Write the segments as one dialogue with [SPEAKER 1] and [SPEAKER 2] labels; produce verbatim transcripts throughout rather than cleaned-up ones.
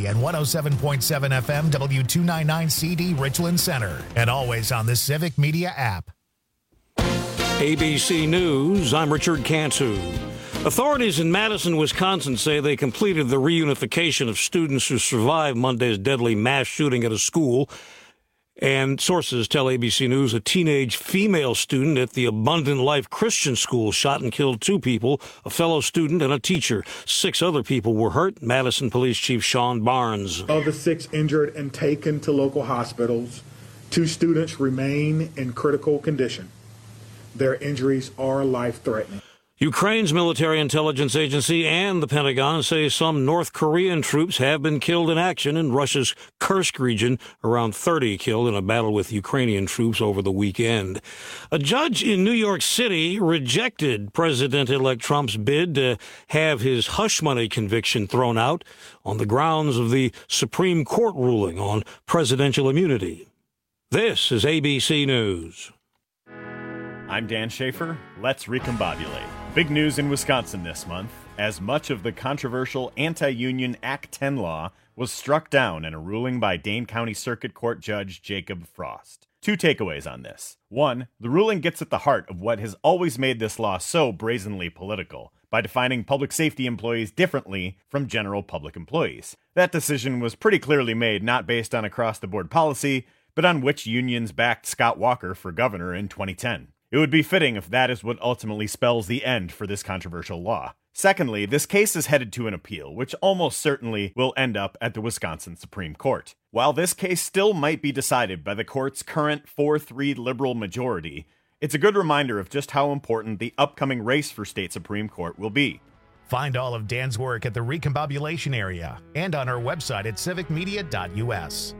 [SPEAKER 1] and one oh seven point seven F M W two ninety-nine C D Richland Center, and always on the Civic Media app.
[SPEAKER 2] A B C News, I'm Richard Cantu. Authorities in Madison, Wisconsin say they completed the reunification of students who survived Monday's deadly mass shooting at a school. And sources tell A B C News a teenage female student at the Abundant Life Christian School shot and killed two people, a fellow student and a teacher. Six other people were hurt. Madison Police Chief Sean Barnes.
[SPEAKER 3] Of the six injured and taken to local hospitals, two students remain in critical condition. Their injuries are life-threatening.
[SPEAKER 2] Ukraine's military intelligence agency and the Pentagon say some North Korean troops have been killed in action in Russia's Kursk region, around thirty killed in a battle with Ukrainian troops over the weekend. A judge in New York City rejected President-elect Trump's bid to have his hush money conviction thrown out on the grounds of the Supreme Court ruling on presidential immunity. This is A B C News.
[SPEAKER 4] I'm Dan Schaefer. Let's recombobulate. Big news in Wisconsin this month, as much of the controversial anti-union Act ten law was struck down in a ruling by Dane County Circuit Court Judge Jacob Frost. Two takeaways on this. One, the ruling gets at the heart of what has always made this law so brazenly political, by defining public safety employees differently from general public employees. That decision was pretty clearly made not based on across-the-board policy, but on which unions backed Scott Walker for governor in twenty ten. It would be fitting if that is what ultimately spells the end for this controversial law. Secondly, this case is headed to an appeal, which almost certainly will end up at the Wisconsin Supreme Court. While this case still might be decided by the court's current four three liberal majority, it's a good reminder of just how important the upcoming race for state Supreme Court will be.
[SPEAKER 1] Find all of Dan's work at the Recombobulation Area and on our website at civic media dot U S.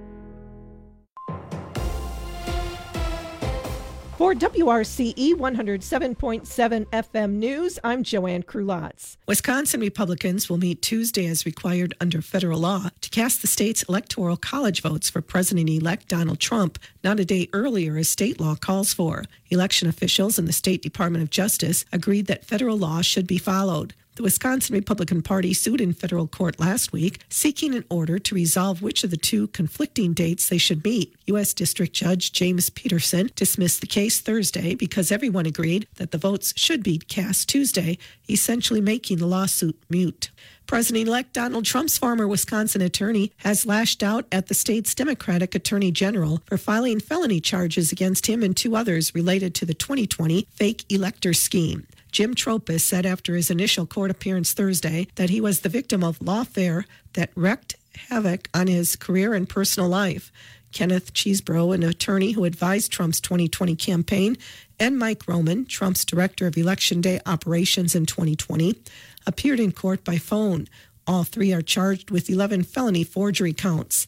[SPEAKER 5] For W R C E one oh seven point seven F M News, I'm Joanne Krulotz.
[SPEAKER 6] Wisconsin Republicans will meet Tuesday as required under federal law to cast the state's electoral college votes for President-elect Donald Trump, not a day earlier as state law calls for. Election officials and the State Department of Justice agreed that federal law should be followed. The Wisconsin Republican Party sued in federal court last week, seeking an order to resolve which of the two conflicting dates they should meet. U S. District Judge James Peterson dismissed the case Thursday because everyone agreed that the votes should be cast Tuesday, essentially making the lawsuit moot. President-elect Donald Trump's former Wisconsin attorney has lashed out at the state's Democratic Attorney General for filing felony charges against him and two others related to the twenty twenty fake elector scheme. Jim Tropis said after his initial court appearance Thursday that he was the victim of lawfare that wreaked havoc on his career and personal life. Kenneth Chesebro, an attorney who advised Trump's twenty twenty campaign, and Mike Roman, Trump's director of Election Day operations in twenty twenty, appeared in court by phone. All three are charged with eleven felony forgery counts.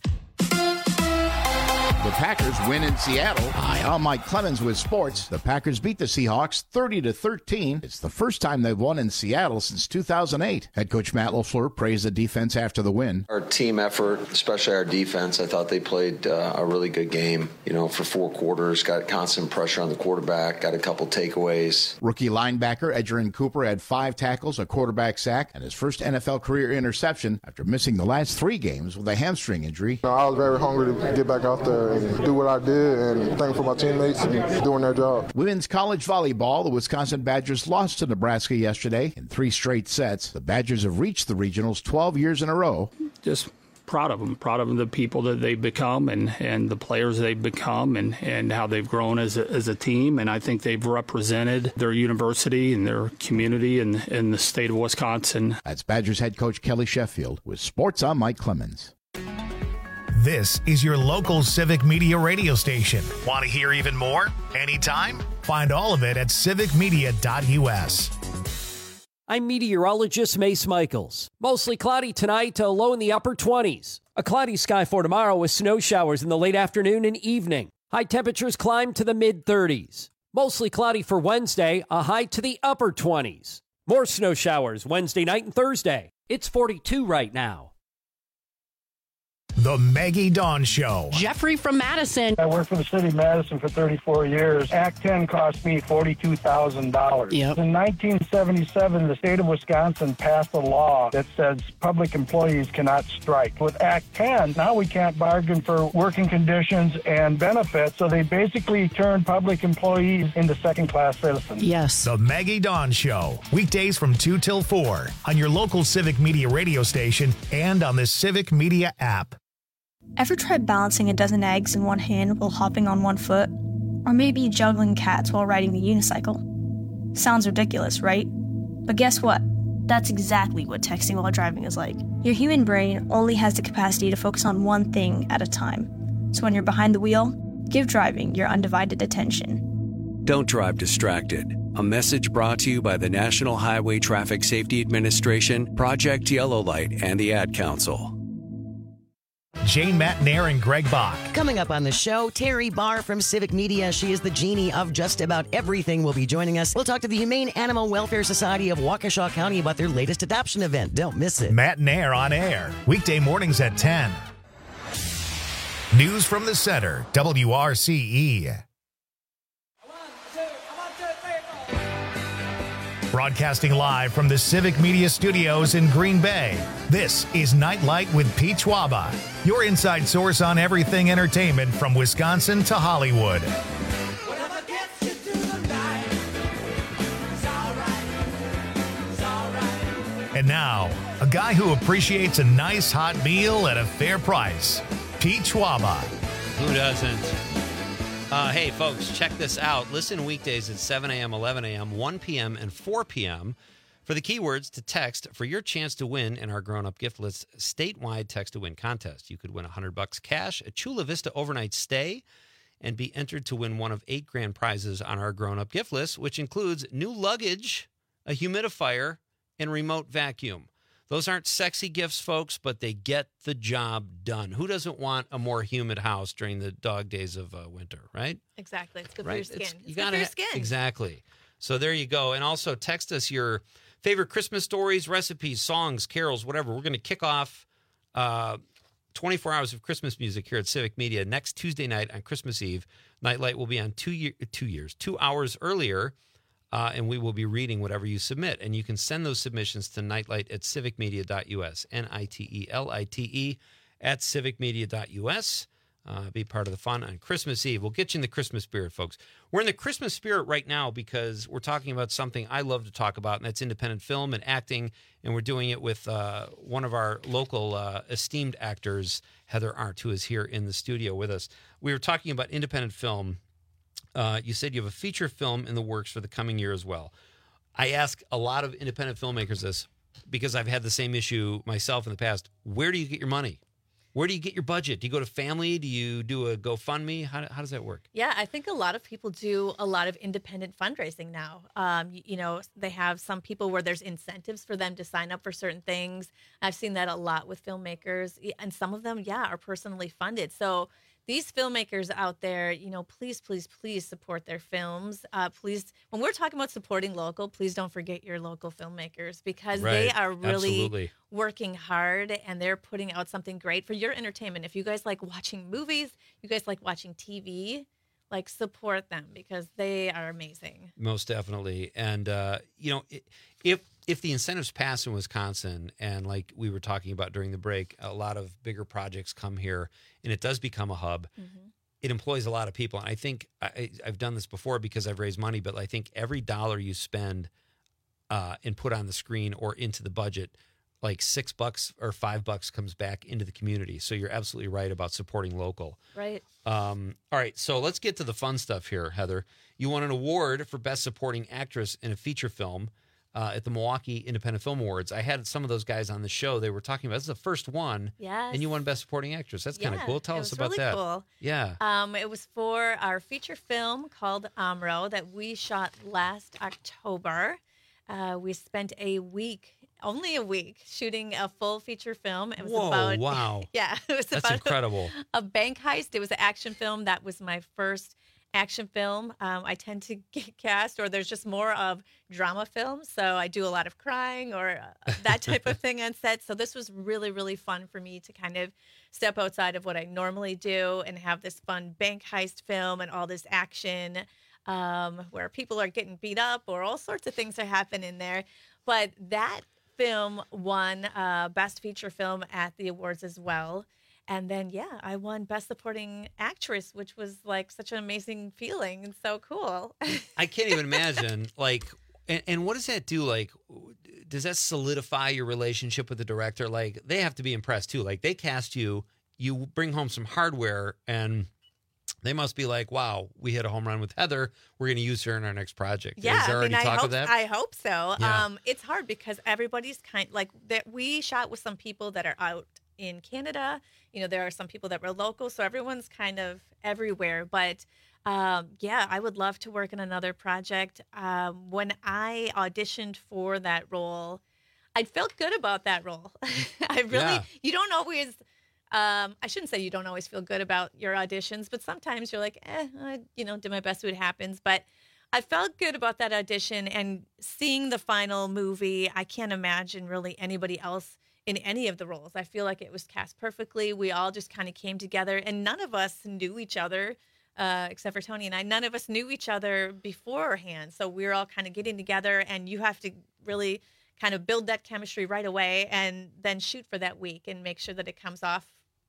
[SPEAKER 7] The Packers win in Seattle. Hi, I'm Mike Clemens with sports. The Packers beat the Seahawks thirty to thirteen. It's the first time they've won in Seattle since two thousand eight. Head coach Matt LaFleur praised the defense after the win.
[SPEAKER 8] Our team effort, especially our defense, I thought they played uh, a really good game. You know, for four quarters, got constant pressure on the quarterback, got a couple takeaways.
[SPEAKER 7] Rookie linebacker Edgerrin Cooper had five tackles, a quarterback sack, and his first N F L career interception after missing the last three games with a hamstring injury.
[SPEAKER 9] I was very hungry to get back out there and do what I did and thank for my teammates and doing their job.
[SPEAKER 7] Women's college volleyball, the Wisconsin Badgers lost to Nebraska yesterday in three straight sets. The Badgers have reached the regionals twelve years in a row.
[SPEAKER 10] Just proud of them, proud of the people that they've become and, and the players they've become and, and how they've grown as a, as a team. And I think they've represented their university and their community in, in the state of Wisconsin.
[SPEAKER 7] That's Badgers head coach Kelly Sheffield. With sports, I'm Mike Clemens.
[SPEAKER 1] This is your local Civic Media radio station. Want to hear even more? Anytime? Find all of it at civic media dot U S.
[SPEAKER 11] I'm meteorologist Mace Michaels. Mostly cloudy tonight to a low in the upper twenties. A cloudy sky for tomorrow with snow showers in the late afternoon and evening. High temperatures climb to the mid thirties. Mostly cloudy for Wednesday, a high to the upper twenties. More snow showers Wednesday night and Thursday. It's forty-two right now.
[SPEAKER 1] The Maggie Dawn Show.
[SPEAKER 12] Jeffrey from Madison.
[SPEAKER 13] I worked for the city of Madison for thirty-four years. Act ten cost me forty-two thousand dollars.
[SPEAKER 12] Yep.
[SPEAKER 13] In nineteen seventy-seven, the state of Wisconsin passed a law that says public employees cannot strike. With Act ten, now we can't bargain for working conditions and benefits, so they basically turned public employees into second-class citizens.
[SPEAKER 12] Yes.
[SPEAKER 1] The Maggie Dawn Show. Weekdays from two till four on your local Civic Media radio station and on the Civic Media app.
[SPEAKER 14] Ever tried balancing a dozen eggs in one hand while hopping on one foot? Or maybe juggling cats while riding the unicycle? Sounds ridiculous, right? But guess what? That's exactly what texting while driving is like. Your human brain only has the capacity to focus on one thing at a time. So when you're behind the wheel, give driving your undivided attention.
[SPEAKER 15] Don't drive distracted. A message brought to you by the National Highway Traffic Safety Administration, Project Yellow Light, and the Ad Council.
[SPEAKER 1] Jane Matnair and Greg Bach.
[SPEAKER 16] Coming up on the show, Terry Barr from Civic Media. She is the genie of just about everything. Will be joining us. We'll talk to the Humane Animal Welfare Society of Waukesha County about their latest adoption event. Don't miss it.
[SPEAKER 1] Matnair on air. Weekday mornings at ten. News from the center. W R C E. Broadcasting live from the Civic Media Studios in Green Bay, this is Nightlight with Pete Schwaba, your inside source on everything entertainment from Wisconsin to Hollywood. And now, a guy who appreciates a nice hot meal at a fair price, Pete Schwaba.
[SPEAKER 17] Who doesn't? Uh, hey, folks, check this out. Listen weekdays at seven a.m., eleven a.m., one p.m., and four p.m. for the keywords to text for your chance to win in our Grown Up Gift List statewide text-to-win contest. You could win one hundred bucks cash, a Chula Vista overnight stay, and be entered to win one of eight grand prizes on our Grown Up Gift List, which includes new luggage, a humidifier, and remote vacuum. Those aren't sexy gifts, folks, but they get the job done. Who doesn't want a more humid house during the dog days of uh, winter, right?
[SPEAKER 18] Exactly. It's good
[SPEAKER 17] right?
[SPEAKER 18] for your skin.
[SPEAKER 17] It's, you
[SPEAKER 18] it's
[SPEAKER 17] gotta
[SPEAKER 18] good for your
[SPEAKER 17] ha-
[SPEAKER 18] skin.
[SPEAKER 17] Exactly. So there you go. And also text us your favorite Christmas stories, recipes, songs, carols, whatever. We're going to kick off uh, twenty-four hours of Christmas music here at Civic Media next Tuesday night on Christmas Eve. Nightlight will be on two, year, two years, two hours earlier. Uh, and we will be reading whatever you submit. And you can send those submissions to nightlight at civic media dot u s, N I T E L I T E, at civic media dot u s. Uh, be part of the fun on Christmas Eve. We'll get you in the Christmas spirit, folks. We're in the Christmas spirit right now because we're talking about something I love to talk about, and that's independent film and acting. And we're doing it with uh, one of our local uh, esteemed actors, Heather Arndt, who is here in the studio with us. We were talking about independent film. Uh, you said you have a feature film in the works for the coming year as well. I ask a lot of independent filmmakers this because I've had the same issue myself in the past. Where do you get your money? Where do you get your budget? Do you go to family? Do you do a GoFundMe? How, how does that work?
[SPEAKER 18] Yeah, I think a lot of people do a lot of independent fundraising now. Um, you, you know, they have some people where there's incentives for them to sign up for certain things. I've seen that a lot with filmmakers. And some of them, yeah, are personally funded. So these filmmakers out there, you know, please, please, please support their films. Uh, please, when we're talking about supporting local, please don't forget your local filmmakers because
[SPEAKER 17] right.
[SPEAKER 18] they are really
[SPEAKER 17] Absolutely.
[SPEAKER 18] working hard and they're putting out something great for your entertainment. If you guys like watching movies, you guys like watching T V, like support them because they are amazing.
[SPEAKER 17] Most definitely. And, uh, you know, if if the incentives pass in Wisconsin and like we were talking about during the break, a lot of bigger projects come here and it does become a hub. Mm-hmm. It employs a lot of people. And I think I, I've done this before because I've raised money, but I think every dollar you spend uh, and put on the screen or into the budget, like six bucks or five bucks comes back into the community. So you're absolutely right about supporting local.
[SPEAKER 18] Right.
[SPEAKER 17] Um, all right. So let's get to the fun stuff here, Heather. You won an award for Best Supporting Actress in a Feature Film uh, at the Milwaukee Independent Film Awards. I had some of those guys on the show. They were talking about, this is the first one.
[SPEAKER 18] Yes.
[SPEAKER 17] And you won Best Supporting Actress. That's kind of
[SPEAKER 18] Yeah,
[SPEAKER 17] cool. Tell
[SPEAKER 18] it
[SPEAKER 17] us
[SPEAKER 18] was
[SPEAKER 17] about
[SPEAKER 18] really
[SPEAKER 17] that.
[SPEAKER 18] Cool.
[SPEAKER 17] Yeah.
[SPEAKER 18] Um, it was for our feature film called Amro that we shot last October. Uh, we spent a week, only a week, shooting a full feature film. It was
[SPEAKER 17] Whoa,
[SPEAKER 18] about
[SPEAKER 17] wow.
[SPEAKER 18] Yeah, it was
[SPEAKER 17] That's
[SPEAKER 18] about
[SPEAKER 17] incredible.
[SPEAKER 18] A, a bank heist. It was an action film. That was my first action film. Um, I tend to get cast, or there's just more of drama films. So I do a lot of crying or uh, that type of thing on set. So this was really, really fun for me to kind of step outside of what I normally do and have this fun bank heist film and all this action um, where people are getting beat up or all sorts of things are happening there. But that film won uh, Best Feature Film at the awards as well. And then, yeah, I won Best Supporting Actress, which was like such an amazing feeling and so cool.
[SPEAKER 17] I can't even imagine. Like, and, and what does that do? Like, does that solidify your relationship with the director? Like, they have to be impressed too. Like, they cast you, you bring home some hardware, and they must be like, wow, we hit a home run with Heather. We're going to use her in our next project.
[SPEAKER 18] Yeah,
[SPEAKER 17] Is there
[SPEAKER 18] I mean,
[SPEAKER 17] already
[SPEAKER 18] I
[SPEAKER 17] talk
[SPEAKER 18] hope,
[SPEAKER 17] of that?
[SPEAKER 18] I hope so.
[SPEAKER 17] Yeah.
[SPEAKER 18] Um, it's hard because everybody's kind like that. We shot with some people that are out in Canada. You know, there are some people that were local, so everyone's kind of everywhere. But um, yeah, I would love to work in another project. Um, when I auditioned for that role, I felt good about that role. I really,
[SPEAKER 17] Yeah.
[SPEAKER 18] you don't always. Um, I shouldn't say you don't always feel good about your auditions, but sometimes you're like, eh, I, you know, did my best, what happens. But I felt good about that audition, and seeing the final movie, I can't imagine really anybody else in any of the roles. I feel like it was cast perfectly. We all just kind of came together, and none of us knew each other, uh, except for Tony and I. None of us knew each other beforehand. So we were all kind of getting together, and you have to really kind of build that chemistry right away and then shoot for that week and make sure that it comes off,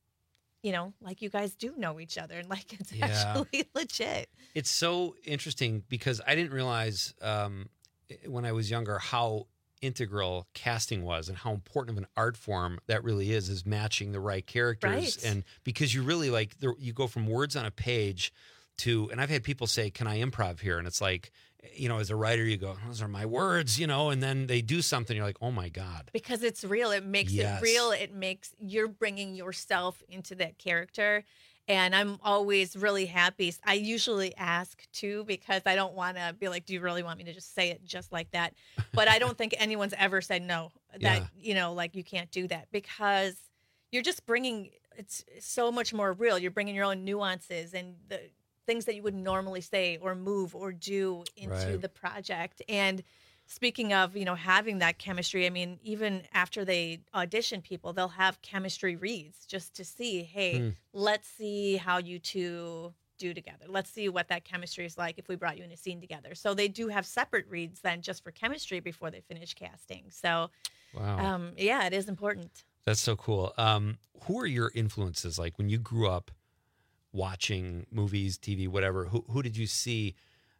[SPEAKER 18] you know, like you guys do know each other and like it's
[SPEAKER 17] Yeah.
[SPEAKER 18] actually legit.
[SPEAKER 17] It's so interesting because I didn't realize um, when I was younger how integral casting was and how important of an art form that really is, is matching the right characters.
[SPEAKER 18] Right.
[SPEAKER 17] And because you really like, there, you go from words on a page to, and I've had people say, can I improv here? And it's like, you know, as a writer, you go, those are my words, you know, and then they do something. You're like, oh my God.
[SPEAKER 18] Because it's real. It makes
[SPEAKER 17] Yes.
[SPEAKER 18] it real. It makes, you're bringing yourself into that character. And I'm always really happy. I usually ask too, because I don't want to be like, do you really want me to just say it just like that? But I don't think anyone's ever said no, that,
[SPEAKER 17] Yeah.
[SPEAKER 18] you know, like you can't do that, because you're just bringing, it's so much more real. You're bringing your own nuances and the things that you would normally say or move or do into
[SPEAKER 17] Right.
[SPEAKER 18] the project. And speaking of, you know, having that chemistry, I mean, even after they audition people, they'll have chemistry reads just to see, hey,
[SPEAKER 17] Hmm.
[SPEAKER 18] let's see how you two do together. Let's see what that chemistry is like if we brought you in a scene together. So they do have separate reads then just for chemistry before they finish casting. So,
[SPEAKER 17] Wow.
[SPEAKER 18] um, yeah, it is important.
[SPEAKER 17] That's so cool. Um, who are your influences? Like when you grew up watching movies, T V, whatever, who, who did you see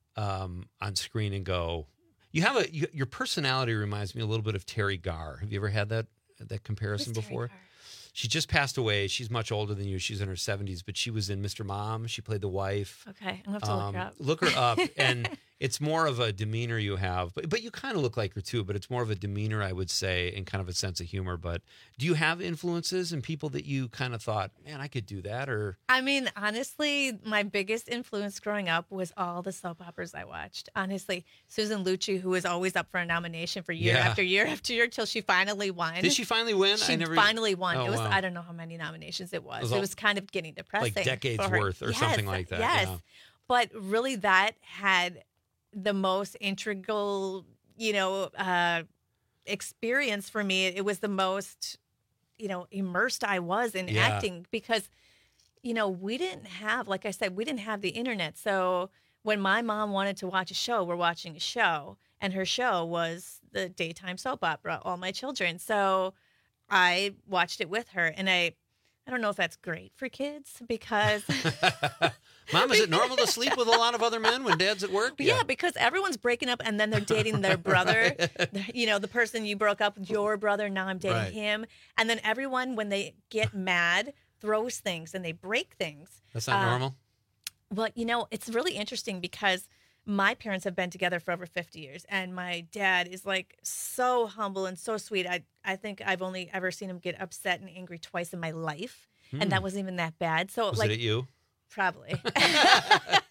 [SPEAKER 17] um, on screen and go, you have a, you, your personality reminds me a little bit of Terry Garr. Have you ever had that, that comparison
[SPEAKER 18] Who's Terry
[SPEAKER 17] before?
[SPEAKER 18] Garr?
[SPEAKER 17] She just passed away. She's much older than you. She's in her seventies, but she was in Mister Mom. She played the wife.
[SPEAKER 18] Okay, I'm going to have to look her up.
[SPEAKER 17] Look her up. And it's more of a demeanor you have, but, but you kind of look like her too, but it's more of a demeanor, I would say, and kind of a sense of humor. But do you have influences and people that you kind of thought, man, I could do that? Or
[SPEAKER 18] I mean, honestly, my biggest influence growing up was all the soap operas I watched. Honestly, Susan Lucci, who was always up for a nomination for year
[SPEAKER 17] Yeah.
[SPEAKER 18] after year after year till she finally won.
[SPEAKER 17] Did she finally win?
[SPEAKER 18] She
[SPEAKER 17] I never
[SPEAKER 18] finally won.
[SPEAKER 17] Oh,
[SPEAKER 18] it was
[SPEAKER 17] wow.
[SPEAKER 18] I don't know how many nominations it was.
[SPEAKER 17] It was
[SPEAKER 18] It
[SPEAKER 17] all-
[SPEAKER 18] was kind of getting depressing.
[SPEAKER 17] like decades
[SPEAKER 18] for her.
[SPEAKER 17] worth or
[SPEAKER 18] Yes,
[SPEAKER 17] something like that,
[SPEAKER 18] Yes,
[SPEAKER 17] yeah.
[SPEAKER 18] but really, that had the most integral, you know, uh, experience for me. It was the most, you know, immersed I was in
[SPEAKER 17] Yeah.
[SPEAKER 18] acting because, you know, we didn't have, like I said, we didn't have the internet. So when my mom wanted to watch a show, we're watching a show, and her show was the daytime soap opera, All My Children. So I watched it with her, and I, I don't know if that's great for kids because
[SPEAKER 17] Mom, is it normal to sleep with a lot of other men when dad's at work?
[SPEAKER 18] yeah. because everyone's breaking up and then they're dating their brother. You know, the person you broke up with, your brother, now I'm dating
[SPEAKER 17] Right.
[SPEAKER 18] him. And then everyone, when they get mad, throws things and they break things.
[SPEAKER 17] That's not
[SPEAKER 18] Uh,
[SPEAKER 17] normal?
[SPEAKER 18] Well, you know, it's really interesting because my parents have been together for over fifty years, and my dad is like so humble and so sweet. I I think I've only ever seen him get upset and angry twice in my life, and that
[SPEAKER 17] Hmm.
[SPEAKER 18] wasn't even that bad. So
[SPEAKER 17] Was
[SPEAKER 18] like
[SPEAKER 17] it at you?
[SPEAKER 18] probably.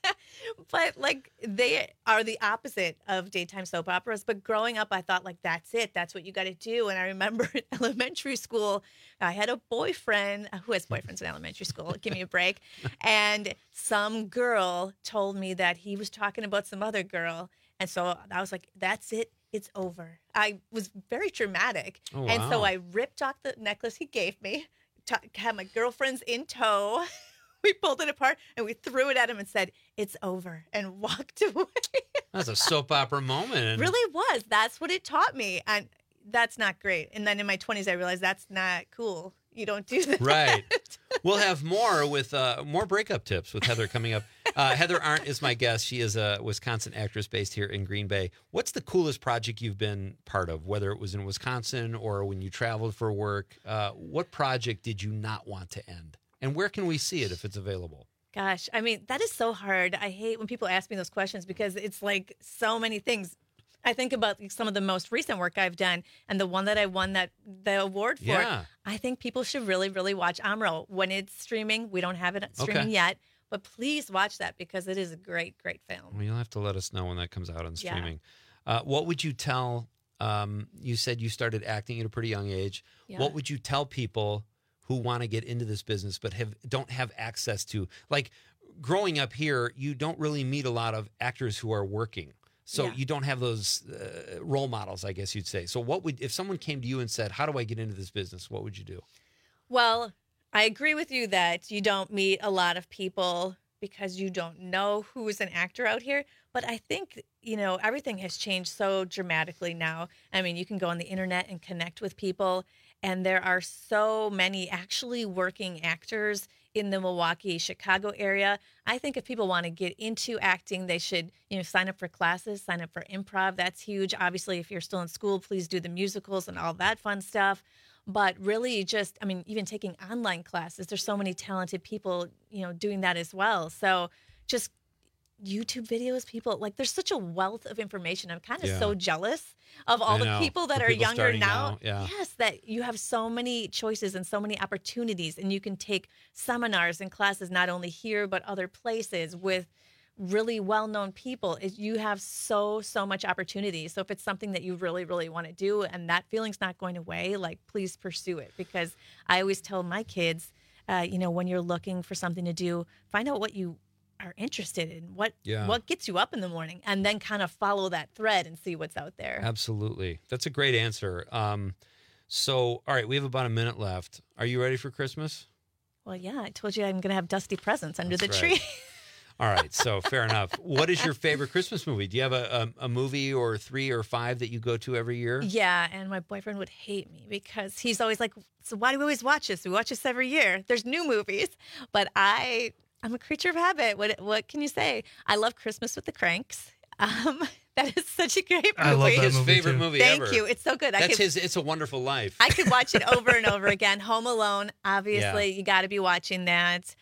[SPEAKER 18] But like they are the opposite of daytime soap operas. But growing up, I thought like, that's it. That's what you got to do. And I remember in elementary school, I had a boyfriend who has boyfriends in elementary school. Give me a break. And some girl told me that he was talking about some other girl. And so I was like, that's it. It's over. I was very dramatic.
[SPEAKER 17] Oh,
[SPEAKER 18] and so
[SPEAKER 17] wow.
[SPEAKER 18] I ripped off the necklace he gave me, t- had my girlfriends in tow. We pulled it apart and we threw it at him and said, it's over, and walked away.
[SPEAKER 17] That's a soap opera moment.
[SPEAKER 18] It really was. That's what it taught me. And that's not great. And then in my twenties, I realized that's not cool. You don't do that.
[SPEAKER 17] Right. We'll have more with uh, more breakup tips with Heather coming up. Uh, Heather Arndt is my guest. She is a Wisconsin actress based here in Green Bay. What's the coolest project you've been part of, whether it was in Wisconsin or when you traveled for work? Uh, what project did you not want to end? And where can we see it if it's available?
[SPEAKER 18] Gosh, I mean, that is so hard. I hate when people ask me those questions because it's like so many things. I think about some of the most recent work I've done, and the one that I won that the award for.
[SPEAKER 17] Yeah.
[SPEAKER 18] I think people should really, really watch Amro when it's streaming. We don't have it streaming
[SPEAKER 17] Okay.
[SPEAKER 18] yet, but please watch that because it is a great, great film.
[SPEAKER 17] Well, you'll have to let us know when that comes out on
[SPEAKER 18] Yeah.
[SPEAKER 17] streaming. Uh, what would you tell? Um, you said you started acting at a pretty young age.
[SPEAKER 18] Yeah.
[SPEAKER 17] What would you tell people who want to get into this business but have don't have access to, like, growing up here, you don't really meet a lot of actors who are working. So
[SPEAKER 18] Yeah.
[SPEAKER 17] you don't have those uh, role models, I guess you'd say. So what would, if someone came to you and said, how do I get into this business? What would you do?
[SPEAKER 18] Well, I agree with you that you don't meet a lot of people because you don't know who is an actor out here. But I think, you know, everything has changed so dramatically now. I mean, you can go on the internet and connect with people, and there are so many actually working actors in the Milwaukee, Chicago area. I think if people want to get into acting, they should, you know, sign up for classes, sign up for improv. That's huge. Obviously, if you're still in school, please do the musicals and all that fun stuff. But really just, I mean, even taking online classes, there's so many talented people, you know, doing that as well. So just YouTube videos, people, like there's such a wealth of information. I'm kind of
[SPEAKER 17] Yeah.
[SPEAKER 18] so jealous of all
[SPEAKER 17] I
[SPEAKER 18] the
[SPEAKER 17] know.
[SPEAKER 18] people that
[SPEAKER 17] The
[SPEAKER 18] are
[SPEAKER 17] people
[SPEAKER 18] younger
[SPEAKER 17] starting
[SPEAKER 18] now.
[SPEAKER 17] now, yeah.
[SPEAKER 18] Yes, that you have so many choices and so many opportunities, and you can take seminars and classes not only here but other places with really well-known people. It, you have so so much opportunity. So if it's something that you really really want to do and that feeling's not going away, like please pursue it, because I always tell my kids, uh, you know, when you're looking for something to do, find out what you are interested in, what
[SPEAKER 17] Yeah.
[SPEAKER 18] what gets you up in the morning, and then kind of follow that thread and see what's out there.
[SPEAKER 17] Absolutely. That's a great answer. Um, so, all right, we have about a minute left. Are you ready for Christmas?
[SPEAKER 18] Well, yeah, I told you I'm going to have dusty presents under
[SPEAKER 17] That's
[SPEAKER 18] the
[SPEAKER 17] right.
[SPEAKER 18] tree.
[SPEAKER 17] All right, so fair enough. What is your favorite Christmas movie? Do you have a, a, a movie or three or five that you go to every year?
[SPEAKER 18] Yeah, and my boyfriend would hate me because he's always like, so why do we always watch this? We watch this every year. There's new movies. But I, I'm a creature of habit. What what can you say? I love Christmas with the Cranks. Um, that is such a great movie.
[SPEAKER 17] I love that His movie, favorite too. movie
[SPEAKER 18] Thank
[SPEAKER 17] ever.
[SPEAKER 18] you. It's so good. I
[SPEAKER 17] That's
[SPEAKER 18] could,
[SPEAKER 17] his It's a Wonderful Life.
[SPEAKER 18] I could watch it over and over again. Home Alone, obviously,
[SPEAKER 17] Yeah.
[SPEAKER 18] you got to be watching that.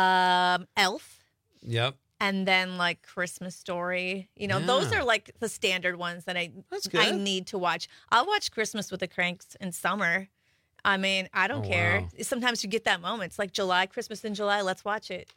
[SPEAKER 18] Um, Elf.
[SPEAKER 17] Yep.
[SPEAKER 18] And then like Christmas Story, you know, those
[SPEAKER 17] Yeah.
[SPEAKER 18] are like the standard ones that I
[SPEAKER 17] good.
[SPEAKER 18] I need to watch. I'll watch Christmas with the Cranks in summer. I mean, I don't
[SPEAKER 17] Oh,
[SPEAKER 18] care.
[SPEAKER 17] wow.
[SPEAKER 18] Sometimes you get that moment. It's like July, Christmas in July. Let's watch it.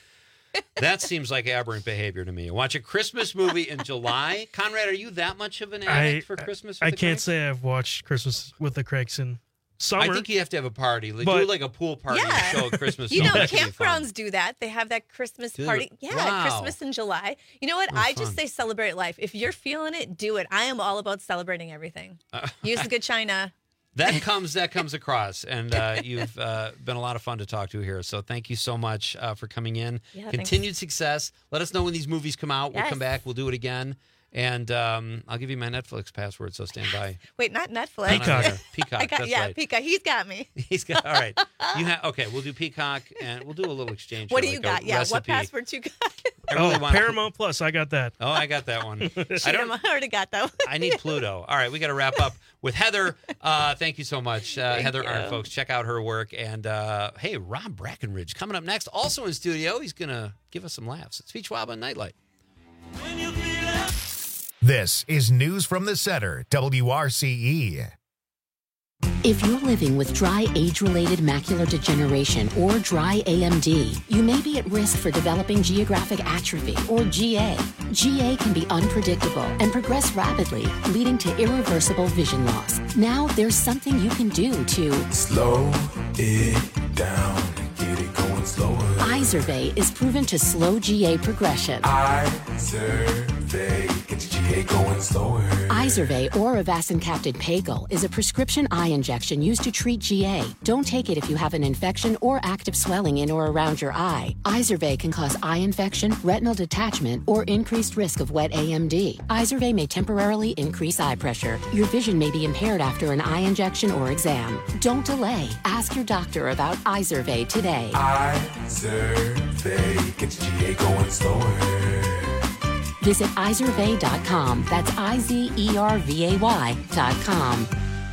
[SPEAKER 17] That seems like aberrant behavior to me. Watch a Christmas movie in July. Conrad, are you that much of an
[SPEAKER 12] I,
[SPEAKER 17] addict for Christmas? With
[SPEAKER 12] I
[SPEAKER 17] the
[SPEAKER 12] can't
[SPEAKER 17] Cranks?
[SPEAKER 12] say I've watched Christmas with the Cranks in summer.
[SPEAKER 17] I think you have to have a party. Like,
[SPEAKER 12] But-
[SPEAKER 17] do like a pool party and
[SPEAKER 18] Yeah.
[SPEAKER 17] show a Christmas
[SPEAKER 18] You
[SPEAKER 17] song.
[SPEAKER 18] know,
[SPEAKER 17] That could be fun.
[SPEAKER 18] campgrounds do that. They have that Christmas
[SPEAKER 17] Do they?
[SPEAKER 18] party. Yeah,
[SPEAKER 17] Wow.
[SPEAKER 18] Christmas in July. You know what?
[SPEAKER 17] Oh,
[SPEAKER 18] I just
[SPEAKER 17] fun.
[SPEAKER 18] say celebrate life. If you're feeling it, do it. I am all about celebrating everything.
[SPEAKER 17] Uh,
[SPEAKER 18] Use the good china.
[SPEAKER 17] That comes that comes across, and uh, you've uh, been a lot of fun to talk to here. So thank you so much uh, for coming in.
[SPEAKER 18] Yeah,
[SPEAKER 17] Continued success. Let us know when these movies come out. We'll
[SPEAKER 18] Yes.
[SPEAKER 17] come back. We'll do it again, and um, I'll give you my Netflix password. So stand by.
[SPEAKER 18] Wait, not Netflix.
[SPEAKER 17] Peacock. Peacock.
[SPEAKER 18] I got,
[SPEAKER 17] That's
[SPEAKER 18] yeah,
[SPEAKER 17] right.
[SPEAKER 18] Peacock. He's got me.
[SPEAKER 17] He's got. All right. You have okay. We'll do Peacock, and we'll do a little exchange.
[SPEAKER 18] What do
[SPEAKER 17] here,
[SPEAKER 18] you
[SPEAKER 17] like a
[SPEAKER 18] got? Yeah, what
[SPEAKER 17] recipe.
[SPEAKER 18] passwords you got?
[SPEAKER 17] I really
[SPEAKER 12] oh,
[SPEAKER 17] want-
[SPEAKER 12] Paramount Plus. I got that.
[SPEAKER 17] Oh, I got that one. I
[SPEAKER 18] Shoot,
[SPEAKER 17] don't.
[SPEAKER 18] I already got that one.
[SPEAKER 17] I need Pluto. All right, we got to wrap up with Heather. Uh, thank you so much, uh,
[SPEAKER 18] Thank
[SPEAKER 17] Heather
[SPEAKER 18] you.
[SPEAKER 17] Arndt, folks. Check out her work. And uh, hey, Rob Brackenridge coming up next, also in studio. He's going to give us some laughs. It's Peach Wab on Nightlight.
[SPEAKER 1] This is News from the Center, W R C E.
[SPEAKER 19] If you're living with dry age-related macular degeneration or dry A M D, you may be at risk for developing geographic atrophy or G A. G A can be unpredictable and progress rapidly, leading to irreversible vision loss. Now there's something you can do to
[SPEAKER 20] slow it down, get it going slower.
[SPEAKER 19] Izervay is proven to slow G A progression.
[SPEAKER 20] Izervay, get your G A going slower.
[SPEAKER 19] Izervay or avacincaptad pegol is a prescription eye injection used to treat G A. Don't take it if you have an infection or active swelling in or around your eye. Izervay can cause eye infection, retinal detachment, or increased risk of wet A M D. Izervay may temporarily increase eye pressure. Your vision may be impaired after an eye injection or exam. Don't delay. Ask your doctor about Izervay today.
[SPEAKER 20] Izervay, get your G A going slower.
[SPEAKER 19] Visit Izervay dot com. That's I Z E R V A Y dot com.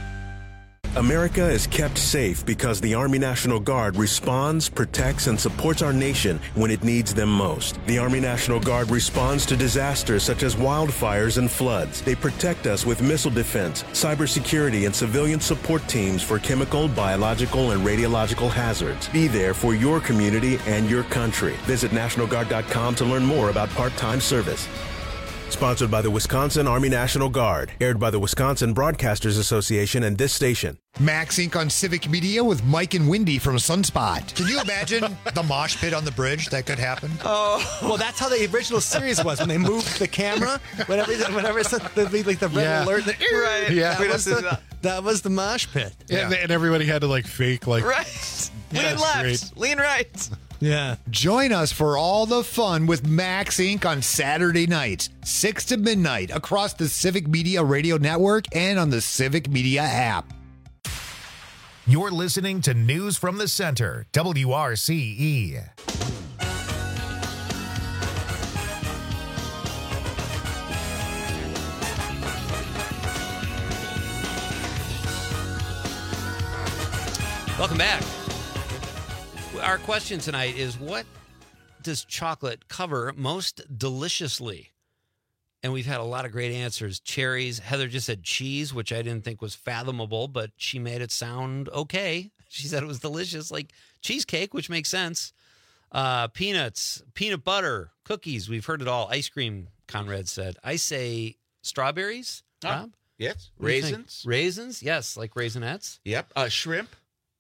[SPEAKER 21] America is kept safe because the Army National Guard responds, protects, and supports our nation when it needs them most. The Army National Guard responds to disasters such as wildfires and floods. They protect us with missile defense, cybersecurity, and civilian support teams for chemical, biological, and radiological hazards. Be there for your community and your country. Visit National Guard dot com to learn more about part-time service. Sponsored by the Wisconsin Army National Guard. Aired by the Wisconsin Broadcasters Association and this station.
[SPEAKER 22] Max Incorporated on Civic Media with Mike and Wendy from Sunspot.
[SPEAKER 23] Can you imagine the mosh pit on the bridge that could happen?
[SPEAKER 24] Oh, well, that's how the original series was when they moved the camera. Whenever, whenever it's the, the, like the red
[SPEAKER 23] Yeah.
[SPEAKER 24] alert, the,
[SPEAKER 23] Right.
[SPEAKER 24] Yeah,
[SPEAKER 23] We
[SPEAKER 24] that was,
[SPEAKER 23] don't do
[SPEAKER 24] the,
[SPEAKER 23] that.
[SPEAKER 24] that was the mosh pit.
[SPEAKER 25] Yeah. And, and everybody had to like fake like
[SPEAKER 23] Right. Lean
[SPEAKER 25] That's
[SPEAKER 23] left,
[SPEAKER 25] great.
[SPEAKER 23] lean right.
[SPEAKER 24] Yeah.
[SPEAKER 22] Join us for all the fun with Max Incorporated on Saturday nights, six to midnight, across the Civic Media Radio Network and on the Civic Media app.
[SPEAKER 1] You're listening to News from the Center, W R C E.
[SPEAKER 17] Welcome back. Our question tonight is, what does chocolate cover most deliciously? And we've had a lot of great answers. Cherries. Heather just said cheese, which I didn't think was fathomable, but she made it sound okay. She said it was delicious, like cheesecake, which makes sense. Uh, peanuts, peanut butter, cookies. We've heard it all. Ice cream, Conrad said. I say strawberries,
[SPEAKER 7] Oh,
[SPEAKER 17] Rob?
[SPEAKER 7] yes.
[SPEAKER 17] What do you think?
[SPEAKER 7] Raisins.
[SPEAKER 17] Raisins, yes, like Raisinets.
[SPEAKER 7] Yep. Uh, shrimp.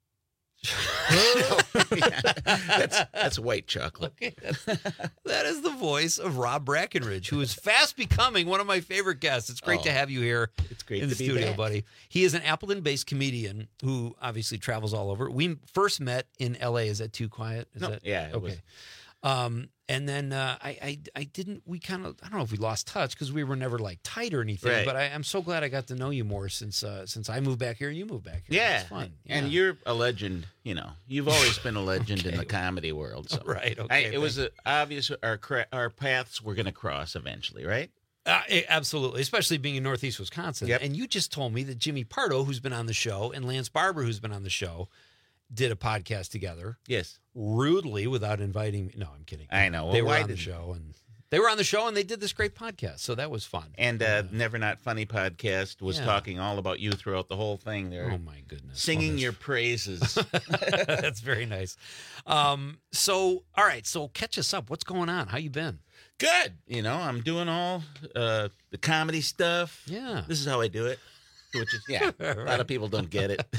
[SPEAKER 7] Yeah, that's, that's white chocolate.
[SPEAKER 17] Okay, that's, that is the voice of Rob Brackenridge, who is fast becoming one of my favorite guests. It's great
[SPEAKER 7] Oh,
[SPEAKER 17] to have you here
[SPEAKER 7] it's great
[SPEAKER 17] in the
[SPEAKER 7] to be
[SPEAKER 17] studio,
[SPEAKER 7] back.
[SPEAKER 17] buddy. He is an Appleton-based comedian who obviously travels all over. We first met in L A. Is that too quiet? Is
[SPEAKER 7] No,
[SPEAKER 17] that,
[SPEAKER 7] yeah, it
[SPEAKER 17] okay.
[SPEAKER 7] was.
[SPEAKER 17] Um, and then uh, I, I, I didn't. We kind of. I don't know if we lost touch because we were never like tight or anything.
[SPEAKER 7] Right.
[SPEAKER 17] But I, I'm so glad I got to know you more since uh, since I moved back here and you moved back here.
[SPEAKER 7] Yeah,
[SPEAKER 17] It's fun.
[SPEAKER 7] and
[SPEAKER 17] Yeah.
[SPEAKER 7] you're a legend. You know, you've always been a legend in
[SPEAKER 17] Okay.
[SPEAKER 7] the comedy world. So.
[SPEAKER 17] Right, okay,
[SPEAKER 7] I, it was a, obvious our cra- our paths were going to cross eventually, right?
[SPEAKER 17] Uh, eh, absolutely, especially being in Northeast Wisconsin.
[SPEAKER 7] Yep.
[SPEAKER 17] And you just told me that Jimmy Pardo, who's been on the show, and Lance Barber, who's been on the show, did a podcast together.
[SPEAKER 7] Yes.
[SPEAKER 17] Rudely, without inviting me. No, I'm kidding.
[SPEAKER 7] I know.
[SPEAKER 17] They
[SPEAKER 7] Well,
[SPEAKER 17] were
[SPEAKER 7] why
[SPEAKER 17] on the
[SPEAKER 7] didn't-
[SPEAKER 17] show, and they were on the show, and they did this great podcast. So that was fun.
[SPEAKER 7] And uh, Never Not Funny podcast was
[SPEAKER 17] Yeah.
[SPEAKER 7] talking all about you throughout the whole thing. There.
[SPEAKER 17] Oh, my goodness.
[SPEAKER 7] Singing
[SPEAKER 17] Well,
[SPEAKER 7] your praises.
[SPEAKER 17] That's very nice. Um, so, all right. So catch us up. What's going on? How you been?
[SPEAKER 7] Good. You know, I'm doing all uh, the comedy stuff.
[SPEAKER 17] Yeah.
[SPEAKER 7] This is how I do it. Which is, yeah, a lot of people don't get it.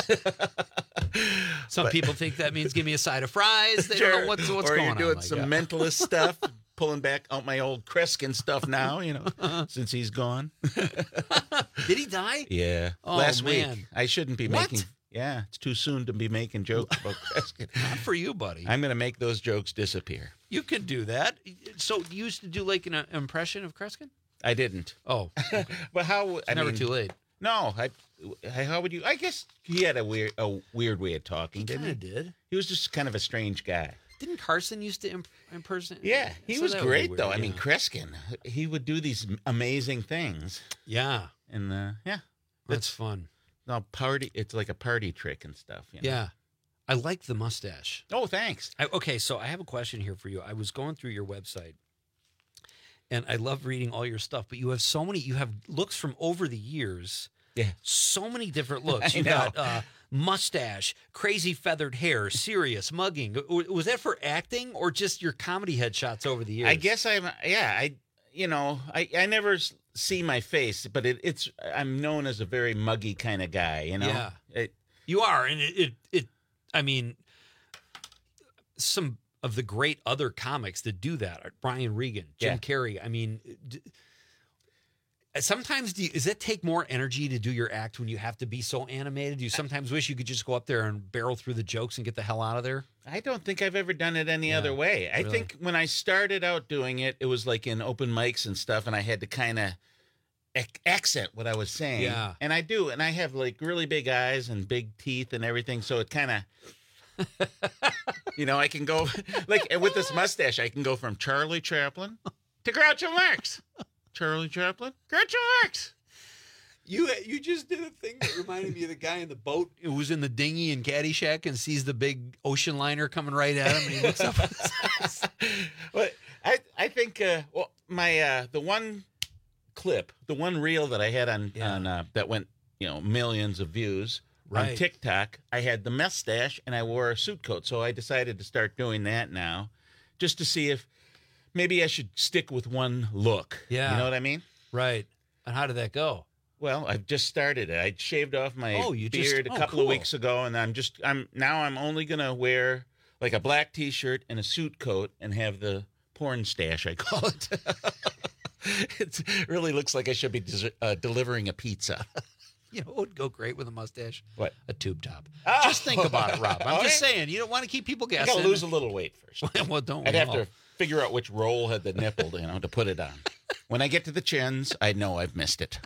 [SPEAKER 17] Some
[SPEAKER 7] But-
[SPEAKER 17] people think that means give me a side of fries. They don't know what's, what's
[SPEAKER 7] or
[SPEAKER 17] going
[SPEAKER 7] you're
[SPEAKER 17] on.
[SPEAKER 7] doing
[SPEAKER 17] like
[SPEAKER 7] some
[SPEAKER 17] that.
[SPEAKER 7] mentalist stuff, pulling back out my old Kreskin stuff now, you know, since he's gone.
[SPEAKER 17] Did he die?
[SPEAKER 7] Yeah.
[SPEAKER 17] Oh,
[SPEAKER 7] Last
[SPEAKER 17] man.
[SPEAKER 7] week. I shouldn't be
[SPEAKER 17] What?
[SPEAKER 7] making. Yeah, it's too soon to be making jokes about Kreskin.
[SPEAKER 17] Not for you, buddy.
[SPEAKER 7] I'm going to make those jokes disappear.
[SPEAKER 17] You can do that. So you used to do like an uh, impression of Kreskin?
[SPEAKER 7] I didn't.
[SPEAKER 17] Oh, okay.
[SPEAKER 7] But how?
[SPEAKER 17] It's
[SPEAKER 7] I
[SPEAKER 17] never
[SPEAKER 7] mean,
[SPEAKER 17] too late.
[SPEAKER 7] No, I. How would you? I guess he had a weird, a weird way of talking.
[SPEAKER 17] He
[SPEAKER 7] didn't
[SPEAKER 17] kind
[SPEAKER 7] he?
[SPEAKER 17] of did.
[SPEAKER 7] He was just kind of a strange guy.
[SPEAKER 17] Didn't Carson used to imp- impersonate?
[SPEAKER 7] Yeah, he
[SPEAKER 17] So
[SPEAKER 7] was
[SPEAKER 17] that would be
[SPEAKER 7] great
[SPEAKER 17] weird,
[SPEAKER 7] though. I mean,
[SPEAKER 17] yeah.
[SPEAKER 7] Kreskin, he would do these amazing things,
[SPEAKER 17] Yeah,
[SPEAKER 7] and uh, yeah,
[SPEAKER 17] that's fun.
[SPEAKER 7] no party. It's like a party trick and stuff. You know?
[SPEAKER 17] Yeah. I like the mustache.
[SPEAKER 7] Oh, thanks.
[SPEAKER 17] I, okay, so I have a question here for you. I was going through your website, and I love reading all your stuff, but you have so many, you have looks from over the years.
[SPEAKER 7] Yeah.
[SPEAKER 17] So many different looks.
[SPEAKER 7] I
[SPEAKER 17] You
[SPEAKER 7] know.
[SPEAKER 17] got uh, mustache, crazy feathered hair, serious, mugging. W- Was that for acting or just your comedy headshots over the years?
[SPEAKER 2] I guess I'm. Yeah, I. You know, I I never s- see my face, but it, it's. I'm known as a very muggy kind of guy. You know.
[SPEAKER 17] Yeah.
[SPEAKER 2] It,
[SPEAKER 17] You are, and it, it, it, I mean, some of the great other comics that do that are Brian Regan, Jim
[SPEAKER 2] Yeah.
[SPEAKER 17] Carrey. I mean, d- sometimes do you, does it take more energy to do your act when you have to be so animated? Do you sometimes wish you could just go up there and barrel through the jokes and get the hell out of there?
[SPEAKER 2] I don't think I've ever done it any other way. I
[SPEAKER 17] really.
[SPEAKER 2] think when I started out doing it, it was like in open mics and stuff, and I had to kind of ac- accent what I was saying.
[SPEAKER 17] Yeah.
[SPEAKER 2] And I do, and I have like really big eyes and big teeth and everything, so it kind of, you know, I can go, like with this mustache, I can go from Charlie Chaplin to Groucho Marx. Charlie Chaplin, Groucho Marx.
[SPEAKER 17] You you just did a thing that reminded me of the guy in the boat who was in the dinghy in Caddyshack and sees the big ocean liner coming right at him, and he looks up.
[SPEAKER 2] But I I think uh, well my uh, the one clip, the one reel that I had on
[SPEAKER 17] Yeah.
[SPEAKER 2] on uh, that went you know millions of views on
[SPEAKER 17] Right.
[SPEAKER 2] TikTok, I had the mustache and I wore a suit coat, so I decided to start doing that now, just to see if maybe I should stick with one look.
[SPEAKER 17] Yeah.
[SPEAKER 2] You know what I mean?
[SPEAKER 17] Right. And how did that go?
[SPEAKER 2] Well, I've just started it. I shaved off my
[SPEAKER 17] Oh, you just-
[SPEAKER 2] beard
[SPEAKER 17] oh,
[SPEAKER 2] a couple
[SPEAKER 17] cool.
[SPEAKER 2] of weeks ago, and I'm just I'm now I'm only gonna wear like a black T-shirt and a suit coat and have the porn stash, I call it. It really looks like I should be des- uh, delivering a pizza.
[SPEAKER 17] You know, it would go great with a mustache.
[SPEAKER 2] What?
[SPEAKER 17] A tube top.
[SPEAKER 2] Oh.
[SPEAKER 17] Just think about it, Rob. I'm just
[SPEAKER 2] Okay.
[SPEAKER 17] saying, you don't want to keep people
[SPEAKER 2] I
[SPEAKER 17] guessing.
[SPEAKER 2] gotta lose a little weight first.
[SPEAKER 17] Well, don't
[SPEAKER 2] I'd
[SPEAKER 17] we
[SPEAKER 2] have
[SPEAKER 17] all?
[SPEAKER 2] to figure out which roll had the nipple, you know, to put it on. When I get to the chins, I know I've missed it.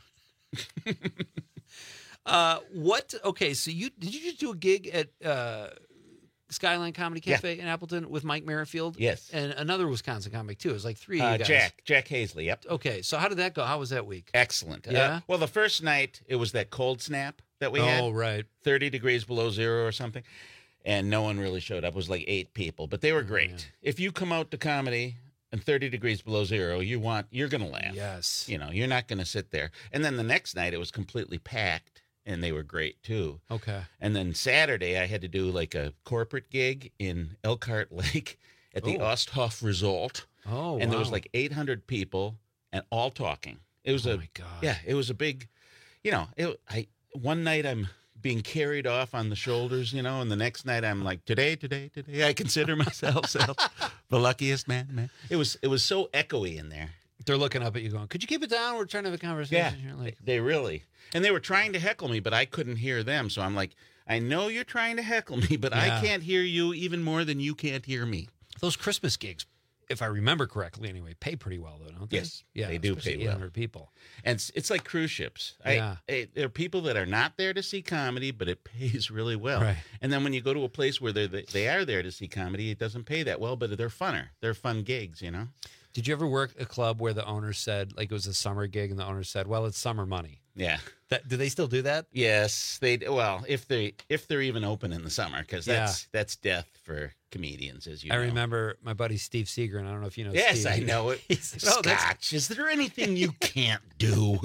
[SPEAKER 17] Uh, what? Okay, so you did you just do a gig at uh, Skyline Comedy
[SPEAKER 2] Yeah.
[SPEAKER 17] Cafe in Appleton with Mike Merrifield?
[SPEAKER 2] Yes.
[SPEAKER 17] And another Wisconsin comic too. It was like three of
[SPEAKER 2] Uh,
[SPEAKER 17] you guys.
[SPEAKER 2] Jack, Jack Hazley, yep.
[SPEAKER 17] Okay, so how did that go? How was that week?
[SPEAKER 2] Excellent.
[SPEAKER 17] Yeah?
[SPEAKER 2] Uh, well, the first night, it was that cold snap that we had.
[SPEAKER 17] Oh, right.
[SPEAKER 2] thirty degrees below zero or something. And no one really showed up. It was like eight people, but they
[SPEAKER 17] Oh,
[SPEAKER 2] were great. If you come out to comedy and thirty degrees below zero, you want, you're going to laugh.
[SPEAKER 17] Yes.
[SPEAKER 2] You know, you're not going to sit there. And then the next night, it was completely packed, and they were great too.
[SPEAKER 17] Okay.
[SPEAKER 2] And then Saturday, I had to do like a corporate gig in Elkhart Lake at the
[SPEAKER 17] Oh.
[SPEAKER 2] Osthoff Resort.
[SPEAKER 17] Oh,
[SPEAKER 2] And there was
[SPEAKER 17] wow.
[SPEAKER 2] like eight hundred people and all talking. It was
[SPEAKER 17] Oh,
[SPEAKER 2] a
[SPEAKER 17] my God.
[SPEAKER 2] yeah, it was a big, you know, it, I one night I'm being carried off on the shoulders, you know, and the next night I'm like, today, today, today, I consider myself self the luckiest man, man. It was it was so echoey in there.
[SPEAKER 17] They're looking up at you going, could you keep it down? We're trying to have a
[SPEAKER 2] Yeah,
[SPEAKER 17] conversation here. Like,
[SPEAKER 2] they really, and they were trying to heckle me, but I couldn't hear them. So I'm like, I know you're trying to heckle me, but
[SPEAKER 17] Yeah.
[SPEAKER 2] I can't hear you even more than you can't hear me.
[SPEAKER 17] those Christmas gigs, if I remember correctly anyway, pay pretty well, though, don't they?
[SPEAKER 2] Yes,
[SPEAKER 17] Yeah,
[SPEAKER 2] they do
[SPEAKER 17] especially
[SPEAKER 2] pay well.
[SPEAKER 17] eight hundred people.
[SPEAKER 2] And it's, it's like cruise ships.
[SPEAKER 17] Yeah.
[SPEAKER 2] I, I, there are people that are not there to see comedy, but it pays really well.
[SPEAKER 17] Right.
[SPEAKER 2] And then when you go to a place where they're, they are there to see comedy, it doesn't pay that well, but they're funner. They're fun gigs, you know?
[SPEAKER 17] Did you ever work a club where the owner said, like it was a summer gig, and the owner said, well, it's summer money?
[SPEAKER 2] Yeah.
[SPEAKER 17] That, do they still do that?
[SPEAKER 2] Yes, they well if they if they're even open in the summer, because that's that's death for comedians, as you
[SPEAKER 17] I
[SPEAKER 2] know.
[SPEAKER 17] remember my buddy Steve Seeger, and I don't know if you know
[SPEAKER 2] Yes,
[SPEAKER 17] Steve.
[SPEAKER 2] I know it.
[SPEAKER 17] He said, "Oh, that's-
[SPEAKER 2] Scotch. Is there anything you can't do?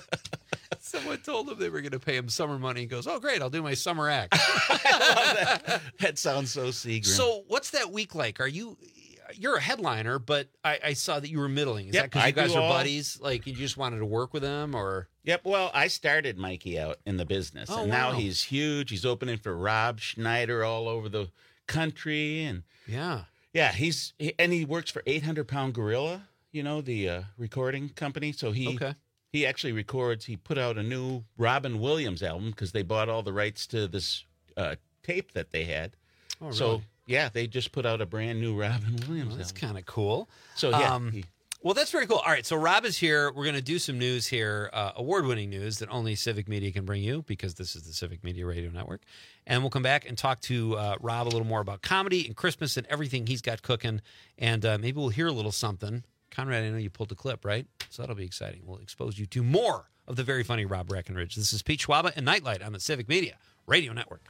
[SPEAKER 17] Someone told him they were going to pay him summer money. He goes, oh, great, I'll do my summer act.
[SPEAKER 2] that. that sounds so Seagram.
[SPEAKER 17] So what's that week like? Are you, you're a headliner, but I, I saw that you were middling. Is
[SPEAKER 2] Yep,
[SPEAKER 17] that because
[SPEAKER 2] I
[SPEAKER 17] you guys
[SPEAKER 2] do
[SPEAKER 17] are
[SPEAKER 2] all-
[SPEAKER 17] buddies? Like you just wanted to work with him, or?
[SPEAKER 2] Yep. Well, I started Mikey out in the business,
[SPEAKER 17] Oh,
[SPEAKER 2] and now
[SPEAKER 17] wow.
[SPEAKER 2] he's huge. He's opening for Rob Schneider all over the country, and
[SPEAKER 17] Yeah.
[SPEAKER 2] yeah, he's he, and he works for eight hundred Pound Gorilla, you know, the uh, recording company. So he
[SPEAKER 17] Okay.
[SPEAKER 2] he actually records. He put out a new Robin Williams album because they bought all the rights to this uh, tape that they had.
[SPEAKER 17] Oh,
[SPEAKER 2] So
[SPEAKER 17] really?
[SPEAKER 2] yeah, they just put out a brand new Robin Williams
[SPEAKER 17] Well, that's
[SPEAKER 2] album.
[SPEAKER 17] kind of cool.
[SPEAKER 2] So yeah,
[SPEAKER 17] Um,
[SPEAKER 2] he-
[SPEAKER 17] well, that's very cool. All right, so Rob is here. We're going to do some news here, uh, award-winning news that only Civic Media can bring you because this is the Civic Media Radio Network. And we'll come back and talk to uh, Rob a little more about comedy and Christmas and everything he's got cooking. And uh, maybe we'll hear a little something. Conrad, I know you pulled the clip, right? So that'll be exciting. We'll expose you to more of the very funny Rob Breckenridge. This is Pete Schwaba and Nightlight on the Civic Media Radio Network.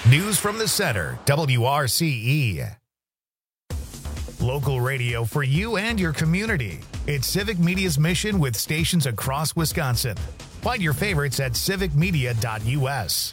[SPEAKER 1] News from the Center, W R C E. Local radio for you and your community. It's Civic Media's mission with stations across Wisconsin. Find your favorites at civic media dot U S.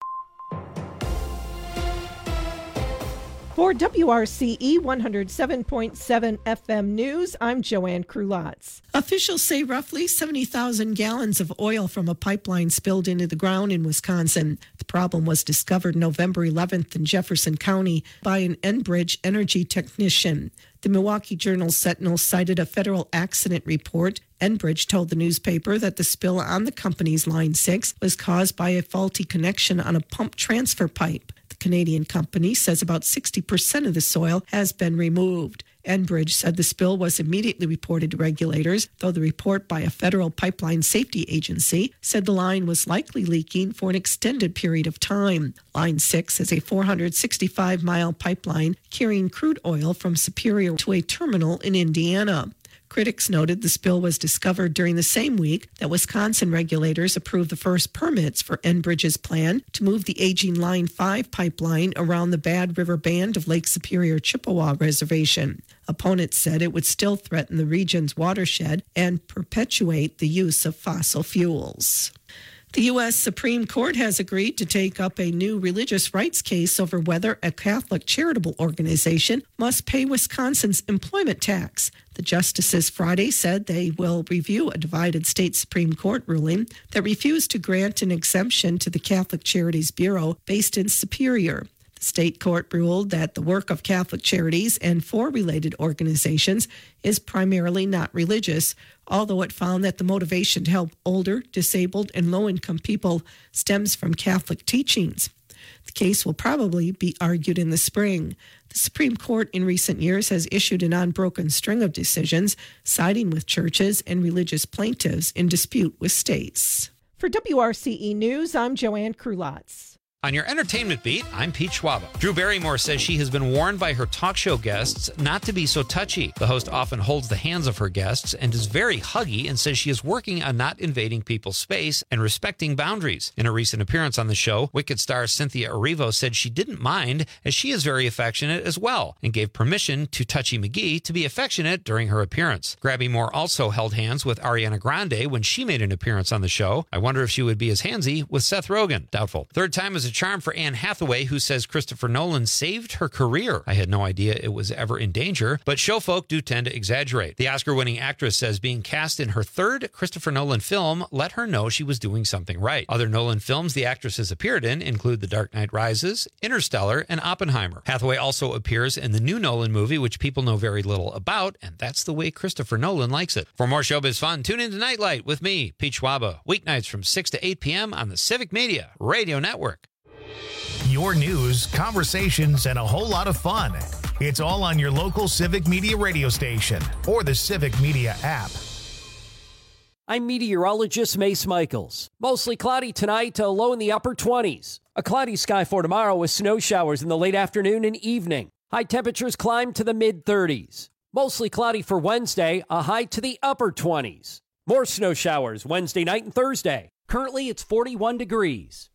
[SPEAKER 3] For W R C E one oh seven point seven F M News, I'm Joanne Krulotz. Officials say roughly seventy thousand gallons of oil from a pipeline spilled into the ground in Wisconsin. The problem was discovered November eleventh in Jefferson County by an Enbridge energy technician. The Milwaukee Journal Sentinel cited a federal accident report. Enbridge told the newspaper that the spill on the company's Line six was caused by a faulty connection on a pump transfer pipe. The Canadian company says about sixty percent of the soil has been removed. Enbridge said the spill was immediately reported to regulators, though the report by a federal pipeline safety agency said the line was likely leaking for an extended period of time. Line six is a four hundred sixty-five mile pipeline carrying crude oil from Superior to a terminal in Indiana. Critics noted the spill was discovered during the same week that Wisconsin regulators approved the first permits for Enbridge's plan to move the aging Line five pipeline around the Bad River Band of Lake Superior Chippewa Reservation. Opponents said it would still threaten the region's watershed and perpetuate the use of fossil fuels. The U S Supreme Court has agreed to take up a new religious rights case over whether a Catholic charitable organization must pay Wisconsin's employment tax. The justices Friday said they will review a divided state Supreme Court ruling that refused to grant an exemption to the Catholic Charities Bureau based in Superior. The state court ruled that the work of Catholic Charities and four related organizations is primarily not religious, although it found that the motivation to help older, disabled, and low-income people stems from Catholic teachings. The case will probably be argued in the spring. The Supreme Court in recent years has issued an unbroken string of decisions siding with churches and religious plaintiffs in dispute with states. For W R C E News, I'm Joanne Krulotz.
[SPEAKER 17] On your entertainment beat, I'm Pete Schwaba. Drew Barrymore says she has been warned by her talk show guests not to be so touchy. The host often holds the hands of her guests and is very huggy and says she is working on not invading people's space and respecting boundaries. In a recent appearance on the show, Wicked star Cynthia Erivo said she didn't mind as she is very affectionate as well and gave permission to Touchy McGee to be affectionate during her appearance. Grabby Moore also held hands with Ariana Grande when she made an appearance on the show. I wonder if she would be as handsy with Seth Rogen. Doubtful. Third time is a charm for Anne Hathaway, who says Christopher Nolan saved her career. I had no idea it was ever in danger, but show folk do tend to exaggerate. The Oscar-winning actress says being cast in her third Christopher Nolan film let her know she was doing something right. Other Nolan films the actress has appeared in include The Dark Knight Rises, Interstellar, and Oppenheimer. Hathaway also appears in the new Nolan movie, which people know very little about, and that's the way Christopher Nolan likes it. For more showbiz fun, tune in to Nightlight with me, Pete Schwaba, weeknights from six to eight p.m. on the Civic Media Radio Network.
[SPEAKER 1] Your news, conversations, and a whole lot of fun. It's all on your local Civic Media radio station or the Civic Media app.
[SPEAKER 11] I'm meteorologist Mace Michaels. Mostly cloudy tonight, a low in the upper twenties. A cloudy sky for tomorrow with snow showers in the late afternoon and evening. High temperatures climb to the mid thirties. Mostly cloudy for Wednesday, a high to the upper twenties. More snow showers Wednesday night and Thursday. Currently, it's forty-one degrees.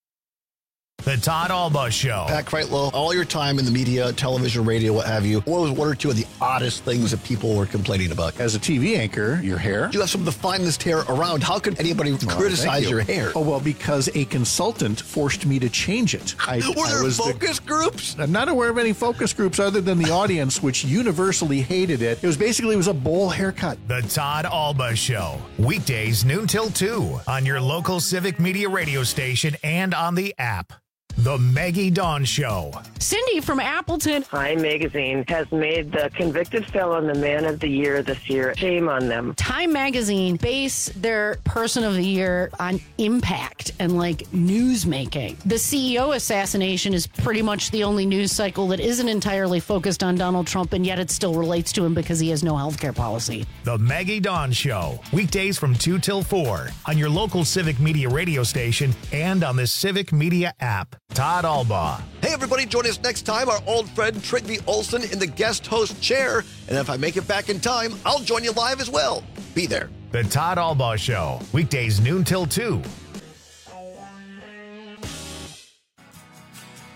[SPEAKER 1] The Todd Alba Show.
[SPEAKER 4] Pat Kreitlow, all your time in the media, television, radio, what have you, what was one or two of the oddest things that people were complaining about?
[SPEAKER 7] As a T V anchor, your hair.
[SPEAKER 4] You have some of the finest hair around. How could anybody
[SPEAKER 7] Well,
[SPEAKER 4] criticize
[SPEAKER 7] thank
[SPEAKER 4] your
[SPEAKER 7] you.
[SPEAKER 4] hair?
[SPEAKER 7] Oh, well, because a consultant forced me to change it. I,
[SPEAKER 4] Were there
[SPEAKER 7] I was
[SPEAKER 4] focus
[SPEAKER 7] the,
[SPEAKER 4] groups?
[SPEAKER 7] I'm not aware of any focus groups other than the audience, which universally hated it. It was basically, it was a bowl haircut.
[SPEAKER 1] The Todd Alba Show. Weekdays noon till two on your local Civic Media radio station and on the app. The Maggie Dawn Show.
[SPEAKER 5] Cindy from Appleton.
[SPEAKER 6] Time Magazine has made the convicted felon the man of the year this year. Shame on them.
[SPEAKER 5] Time Magazine base their person of the year on impact and like news making. The C E O assassination is pretty much the only news cycle that isn't entirely focused on Donald Trump, and yet it still relates to him because he has no health care policy.
[SPEAKER 1] The Maggie Dawn Show. Weekdays from two till four on your local Civic Media radio station and on the Civic Media app. Todd Alba.
[SPEAKER 4] Hey, everybody, join us next time. Our old friend Trygve Olsen in the guest host chair. And if I make it back in time, I'll join you live as well. Be there.
[SPEAKER 1] The Todd Alba Show. Weekdays noon till two.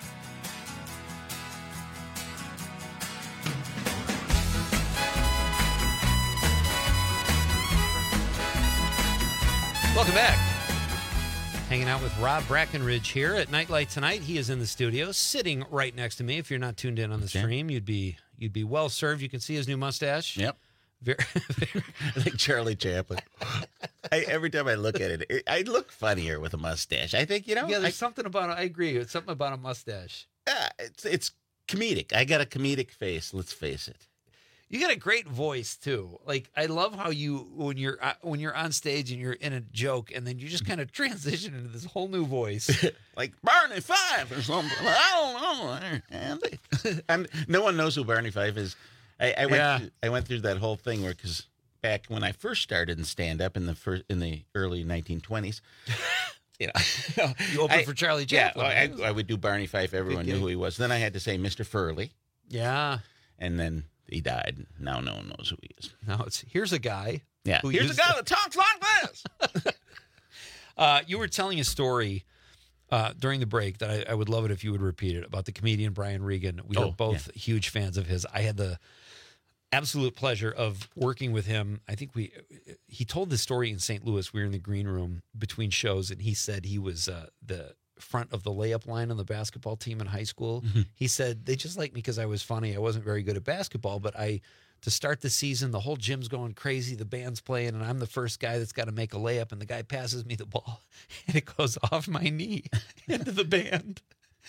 [SPEAKER 17] Welcome back. Hanging out with Rob Brackenridge here at Nightlight tonight. He is in the studio, sitting right next to me. If you're not tuned in on the stream, you'd be you'd be well served. You can see his new mustache.
[SPEAKER 2] Yep.
[SPEAKER 17] Very, very
[SPEAKER 2] like Charlie Chaplin. I, every time I look at it, it, I look funnier with a mustache. I think, you know.
[SPEAKER 17] Yeah, there's
[SPEAKER 2] I,
[SPEAKER 17] something about it. I agree. It's something about a mustache.
[SPEAKER 2] Uh, it's it's comedic. I got a comedic face. Let's face it.
[SPEAKER 17] You got a great voice too. Like I love how you when you're uh, when you're on stage and you're in a joke, and then you just kind of transition into this whole new voice,
[SPEAKER 2] like Barney Fife or something. I don't know. And no one knows who Barney Fife is. I, I went
[SPEAKER 17] Yeah.
[SPEAKER 2] through, I went through that whole thing where because back when I first started in stand up in the first in the early nineteen twenties. You know,
[SPEAKER 17] You opened
[SPEAKER 2] I-
[SPEAKER 17] for Charlie
[SPEAKER 2] Yeah,
[SPEAKER 17] Chaplin.
[SPEAKER 2] I, I would do Barney Fife. Everyone
[SPEAKER 17] Big
[SPEAKER 2] knew
[SPEAKER 17] gig.
[SPEAKER 2] who he was. Then I had to say Mister Furley.
[SPEAKER 17] Yeah.
[SPEAKER 2] And then he died. Now no one knows who he is.
[SPEAKER 17] Now it's here's a guy.
[SPEAKER 2] Yeah.
[SPEAKER 17] who
[SPEAKER 2] Here's a
[SPEAKER 17] used
[SPEAKER 2] guy
[SPEAKER 17] to-
[SPEAKER 2] that talks like this.
[SPEAKER 17] Uh, you were telling a story uh, during the break that I, I would love it if you would repeat it about the comedian Brian Regan. We
[SPEAKER 2] Oh,
[SPEAKER 17] are both huge fans of his. I had the absolute pleasure of working with him. I think we he told this story in Saint Louis. We were in the green room between shows, and he said he was uh, the front of the layup line on the basketball team in high school.
[SPEAKER 2] Mm-hmm.
[SPEAKER 17] He said they just liked me because I was funny. I wasn't very good at basketball, but I to start the season, the whole gym's going crazy. The band's playing, and I'm the first guy that's got to make a layup, and the guy passes me the ball, and it goes off my knee into the band.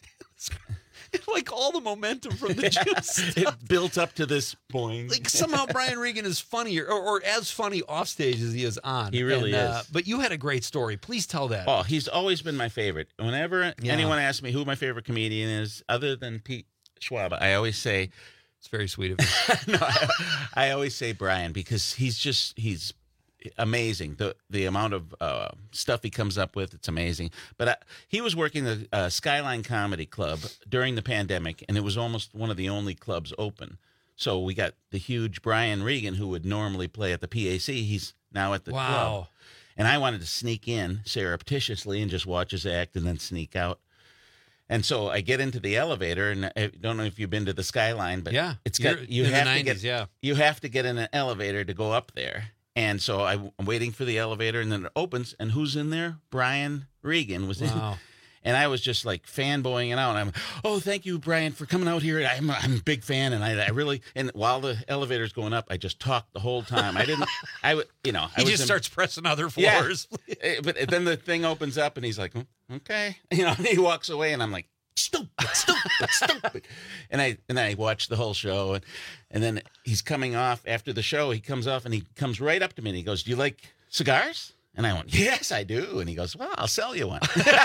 [SPEAKER 17] Like all the momentum from the gym stuff.
[SPEAKER 2] It built up to this point.
[SPEAKER 17] Like somehow Brian Regan is funnier or, or as funny off stage as he is on.
[SPEAKER 2] He really
[SPEAKER 17] And, uh,
[SPEAKER 2] is.
[SPEAKER 17] but you had a great story. Please tell that.
[SPEAKER 2] Oh, he's always been my favorite. Whenever
[SPEAKER 17] Yeah.
[SPEAKER 2] anyone asks me who my favorite comedian is, other than Pete Schwab, I always say
[SPEAKER 17] it's very sweet of you.
[SPEAKER 2] no, I, I always say Brian because he's just he's amazing. The the amount of uh, stuff he comes up with, it's amazing. But I, he was working the uh, Skyline Comedy Club during the pandemic, and it was almost one of the only clubs open. So we got the huge Brian Regan, who would normally play at the P A C. He's now at the
[SPEAKER 17] Wow.
[SPEAKER 2] club. And I wanted to sneak in surreptitiously and just watch his act and then sneak out. And so I get into the elevator, and I don't know if you've been to the Skyline, but
[SPEAKER 17] Yeah,
[SPEAKER 2] it's got
[SPEAKER 17] you're
[SPEAKER 2] you
[SPEAKER 17] in the
[SPEAKER 2] have to
[SPEAKER 17] nineties,
[SPEAKER 2] get
[SPEAKER 17] yeah.
[SPEAKER 2] you have to get in an elevator to go up there. And so I, I'm waiting for the elevator, and then it opens, and who's in there? Brian Regan was in.
[SPEAKER 17] Wow.
[SPEAKER 2] And I was just like fanboying it out. And I'm, oh, thank you, Brian, for coming out here. I'm, I'm a big fan, and I, I really. And while the elevator's going up, I just talked the whole time. I didn't. I would, you know. I
[SPEAKER 17] He
[SPEAKER 2] was
[SPEAKER 17] just
[SPEAKER 2] in-
[SPEAKER 17] starts pressing other
[SPEAKER 2] Yeah.
[SPEAKER 17] floors.
[SPEAKER 2] Eh, But then the thing opens up, and he's like, "Mm, okay, you know. And he walks away, and I'm like, stupid, stupid, stupid. And I and I watched the whole show, and and then he's coming off after the show. He comes off, and he comes right up to me, and he goes, "Do you like cigars?" And I went, "Yes, I do." And he goes, "Well, I'll sell you one."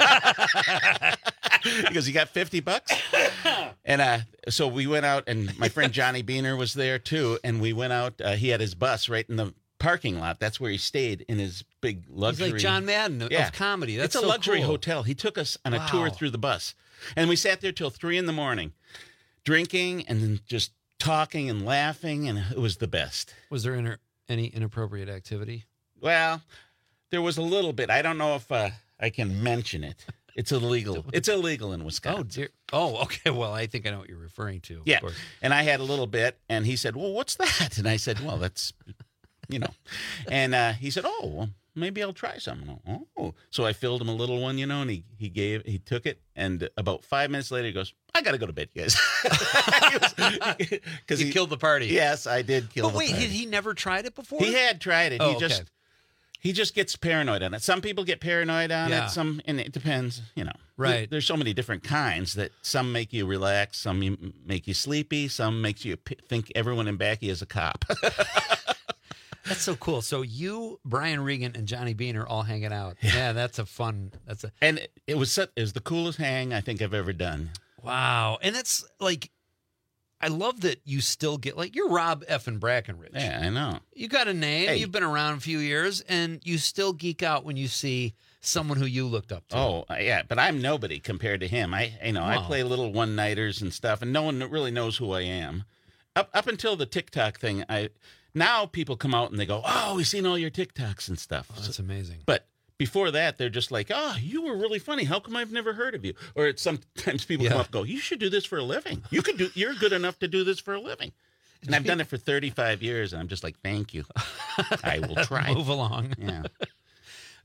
[SPEAKER 2] He goes, "You got fifty bucks?" And uh, so we went out, and my friend Johnny Beaner was there too. And we went out. Uh, he had his bus right in the parking lot. That's where he stayed in his big luxury.
[SPEAKER 17] He's like John Madden of
[SPEAKER 2] Yeah.
[SPEAKER 17] comedy. That's
[SPEAKER 2] it's a
[SPEAKER 17] so
[SPEAKER 2] luxury
[SPEAKER 17] cool.
[SPEAKER 2] hotel. He took us on a
[SPEAKER 17] Wow.
[SPEAKER 2] tour through the bus, and we sat there till three in the morning, drinking and then just talking and laughing, and it was the best.
[SPEAKER 17] Was there inter- any inappropriate activity?
[SPEAKER 2] Well, there was a little bit. I don't know if uh, I can mention it. It's illegal. It's illegal in Wisconsin.
[SPEAKER 17] Oh, dear. Oh, okay. Well, I think I know what you're referring to. Of
[SPEAKER 2] Yeah.
[SPEAKER 17] course.
[SPEAKER 2] And I had a little bit, and he said, "Well, what's that?" And I said, "Well, that's, you know." And uh, he said, "Oh, well, maybe I'll try some." And I, oh, so I filled him a little one, you know, and he he gave he took it, and about five minutes later, he goes, "I got to go to bed, you guys," because
[SPEAKER 17] You killed the party.
[SPEAKER 2] Yes, I did kill.
[SPEAKER 17] But
[SPEAKER 2] the
[SPEAKER 17] wait,
[SPEAKER 2] party.
[SPEAKER 17] had he never tried it before?
[SPEAKER 2] He had tried it.
[SPEAKER 17] Oh,
[SPEAKER 2] he
[SPEAKER 17] okay.
[SPEAKER 2] just he just gets paranoid on it. Some people get paranoid on
[SPEAKER 17] Yeah.
[SPEAKER 2] it. Some, and it depends. You know,
[SPEAKER 17] Right.
[SPEAKER 2] There- there's so many different kinds that some make you relax, some you, make you sleepy, some makes you p- think everyone in Backy is a cop.
[SPEAKER 17] That's so cool. So you, Brian Regan, and Johnny Bean are all hanging out. Yeah, that's a fun. That's a
[SPEAKER 2] and it was such, it was the coolest hang I think I've ever done.
[SPEAKER 17] wow. And that's like, I love that you still get like you're Rob effing Brackenridge.
[SPEAKER 2] Yeah, I know.
[SPEAKER 17] You got a name.
[SPEAKER 2] Hey.
[SPEAKER 17] You've been around a few years, and you still geek out when you see someone who you looked up to.
[SPEAKER 2] Oh yeah, but I'm nobody compared to him. I you know I
[SPEAKER 17] Wow.
[SPEAKER 2] play little one nighters and stuff, and no one really knows who I am. Up up until the TikTok thing, I now people come out and they go, "Oh, we've seen all your TikToks and stuff."
[SPEAKER 17] Oh, that's amazing.
[SPEAKER 2] But before that, they're just like, "Oh, you were really funny. How come I've never heard of you?" Or it's sometimes people come
[SPEAKER 17] Yeah.
[SPEAKER 2] up and go, "You should do this for a living. You could do. You're good enough to do this for a living." And I've done it for thirty-five years, and I'm just like, "Thank you. I will try."
[SPEAKER 17] Move along.
[SPEAKER 2] Yeah.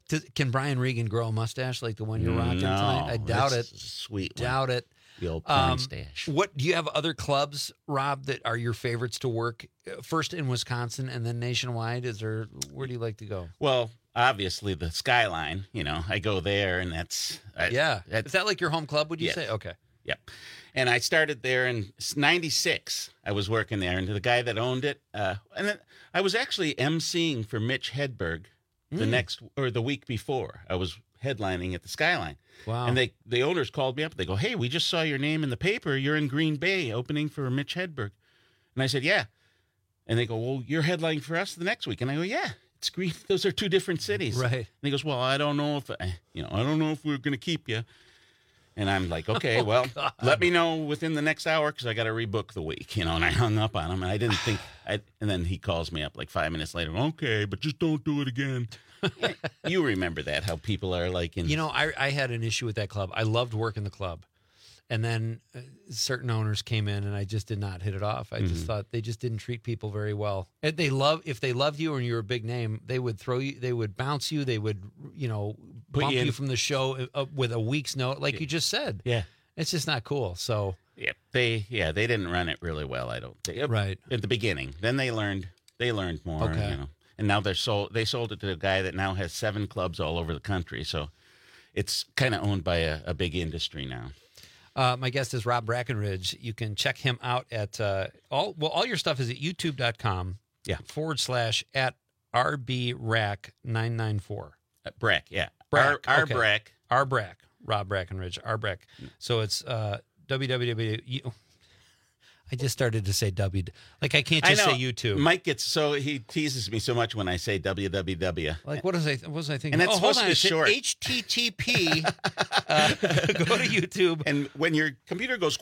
[SPEAKER 17] Does, can Brian Regan grow a mustache like the one you're rocking
[SPEAKER 2] No,
[SPEAKER 17] tonight? I doubt it.
[SPEAKER 2] it's a sweet one.
[SPEAKER 17] Doubt it.
[SPEAKER 2] The old porn
[SPEAKER 17] Um,
[SPEAKER 2] stash.
[SPEAKER 17] What do you have other clubs, Rob, that are your favorites to work? uh, First in Wisconsin and then nationwide. Is there? Where do you like to go?
[SPEAKER 2] Well, obviously the Skyline. You know, I go there, and that's I,
[SPEAKER 17] Yeah,
[SPEAKER 2] That's,
[SPEAKER 17] is that like your home club? Would you
[SPEAKER 2] Yes.
[SPEAKER 17] say? Okay.
[SPEAKER 2] Yep. And I started there in ninety-six. I was working there, and the guy that owned it, uh, and then I was actually emceeing for Mitch Hedberg the
[SPEAKER 17] Mm.
[SPEAKER 2] next or the week before. I was headlining at the Skyline.
[SPEAKER 17] Wow.
[SPEAKER 2] And they the owners called me up. They go, "Hey, we just saw your name in the paper. You're in Green Bay opening for Mitch Hedberg." And I said, "Yeah." And they go, "Well, you're headlining for us the next week." And I go, "Yeah, it's Green. Those are two different cities."
[SPEAKER 17] Right.
[SPEAKER 2] And he goes, "Well, I don't know if I, you know, I don't know if we're going to keep you." And I'm like, "Okay,
[SPEAKER 17] Oh,
[SPEAKER 2] well,
[SPEAKER 17] God.
[SPEAKER 2] let me know within the next hour because I got to rebook the week." You know, and I hung up on him, and I didn't think. I and then he calls me up like five minutes later. "Okay, but just don't do it again." You remember that? How people are like in.
[SPEAKER 17] You know, I I had an issue with that club. I loved working the club, and then uh, certain owners came in, and I just did not hit it off. I just
[SPEAKER 2] Mhm.
[SPEAKER 17] thought they just didn't treat people very well. And they love if they loved you and you were a big name, they would throw you, they would bounce you, they would you know
[SPEAKER 2] Put
[SPEAKER 17] bump
[SPEAKER 2] you
[SPEAKER 17] you,
[SPEAKER 2] in-
[SPEAKER 17] from the show uh, with a week's note, like you just said.
[SPEAKER 2] Yeah.
[SPEAKER 17] It's just not cool. So
[SPEAKER 2] Yeah, they yeah they didn't run it really well. I don't think.
[SPEAKER 17] Right.
[SPEAKER 2] At the beginning, then they learned they learned more.
[SPEAKER 17] Okay.
[SPEAKER 2] You know, and now they're sold. They sold it to a guy that now has seven clubs all over the country. So it's kind of owned by a, a big industry now.
[SPEAKER 17] Uh, my guest is Rob Brackenridge. You can check him out at uh, all. Well, all your stuff is at youtube dot com.
[SPEAKER 2] Yeah.
[SPEAKER 17] Forward slash at R B Rack nine nine four.
[SPEAKER 2] Uh, Brack, yeah.
[SPEAKER 17] Brack.
[SPEAKER 2] Our, our
[SPEAKER 17] okay.
[SPEAKER 2] Brack.
[SPEAKER 17] R Brack. Rob Brackenridge. R Brack. So it's uh, www. I just started to say W. Like I can't just
[SPEAKER 2] I know.
[SPEAKER 17] say YouTube.
[SPEAKER 2] Mike gets so he teases me so much when I say W W W.
[SPEAKER 17] Like what was I? What was I thinking?
[SPEAKER 2] And that's
[SPEAKER 17] oh, hold
[SPEAKER 2] supposed
[SPEAKER 17] on.
[SPEAKER 2] to
[SPEAKER 17] It's
[SPEAKER 2] be short.
[SPEAKER 17] H T T P. uh, go to YouTube.
[SPEAKER 2] And when your computer goes,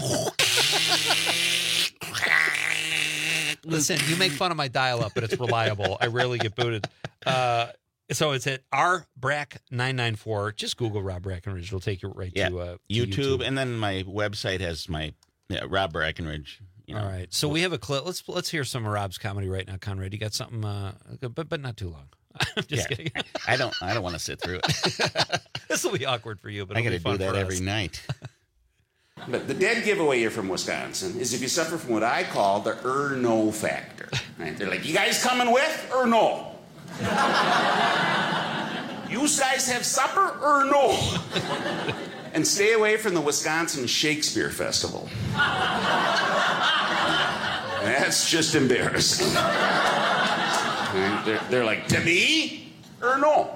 [SPEAKER 17] Listen, you make fun of my dial-up, but it's reliable. I rarely get booted. Uh, so it's at R Brack nine nine four. Just Google Rob Brackenridge. It'll take you right
[SPEAKER 2] yeah,
[SPEAKER 17] to, uh, to
[SPEAKER 2] YouTube,
[SPEAKER 17] YouTube.
[SPEAKER 2] and then my website has my yeah, Rob Brackenridge. You know.
[SPEAKER 17] All right. So we have a clip. Let's let's hear some of Rob's comedy right now, Conrad. You got something, uh, but but not too long. I'm just
[SPEAKER 2] Yeah.
[SPEAKER 17] kidding.
[SPEAKER 2] I don't. I don't want to sit through it.
[SPEAKER 17] This will be awkward for you, but
[SPEAKER 2] I
[SPEAKER 17] got
[SPEAKER 2] got
[SPEAKER 17] to
[SPEAKER 2] to do that every night.
[SPEAKER 8] But the dead giveaway here from Wisconsin is if you suffer from what I call the er no factor. Right? They're like, "You guys coming with or no? You guys have supper or no?" And stay away from the Wisconsin Shakespeare Festival. That's just embarrassing. Right? They're, they're like, "To be or no?"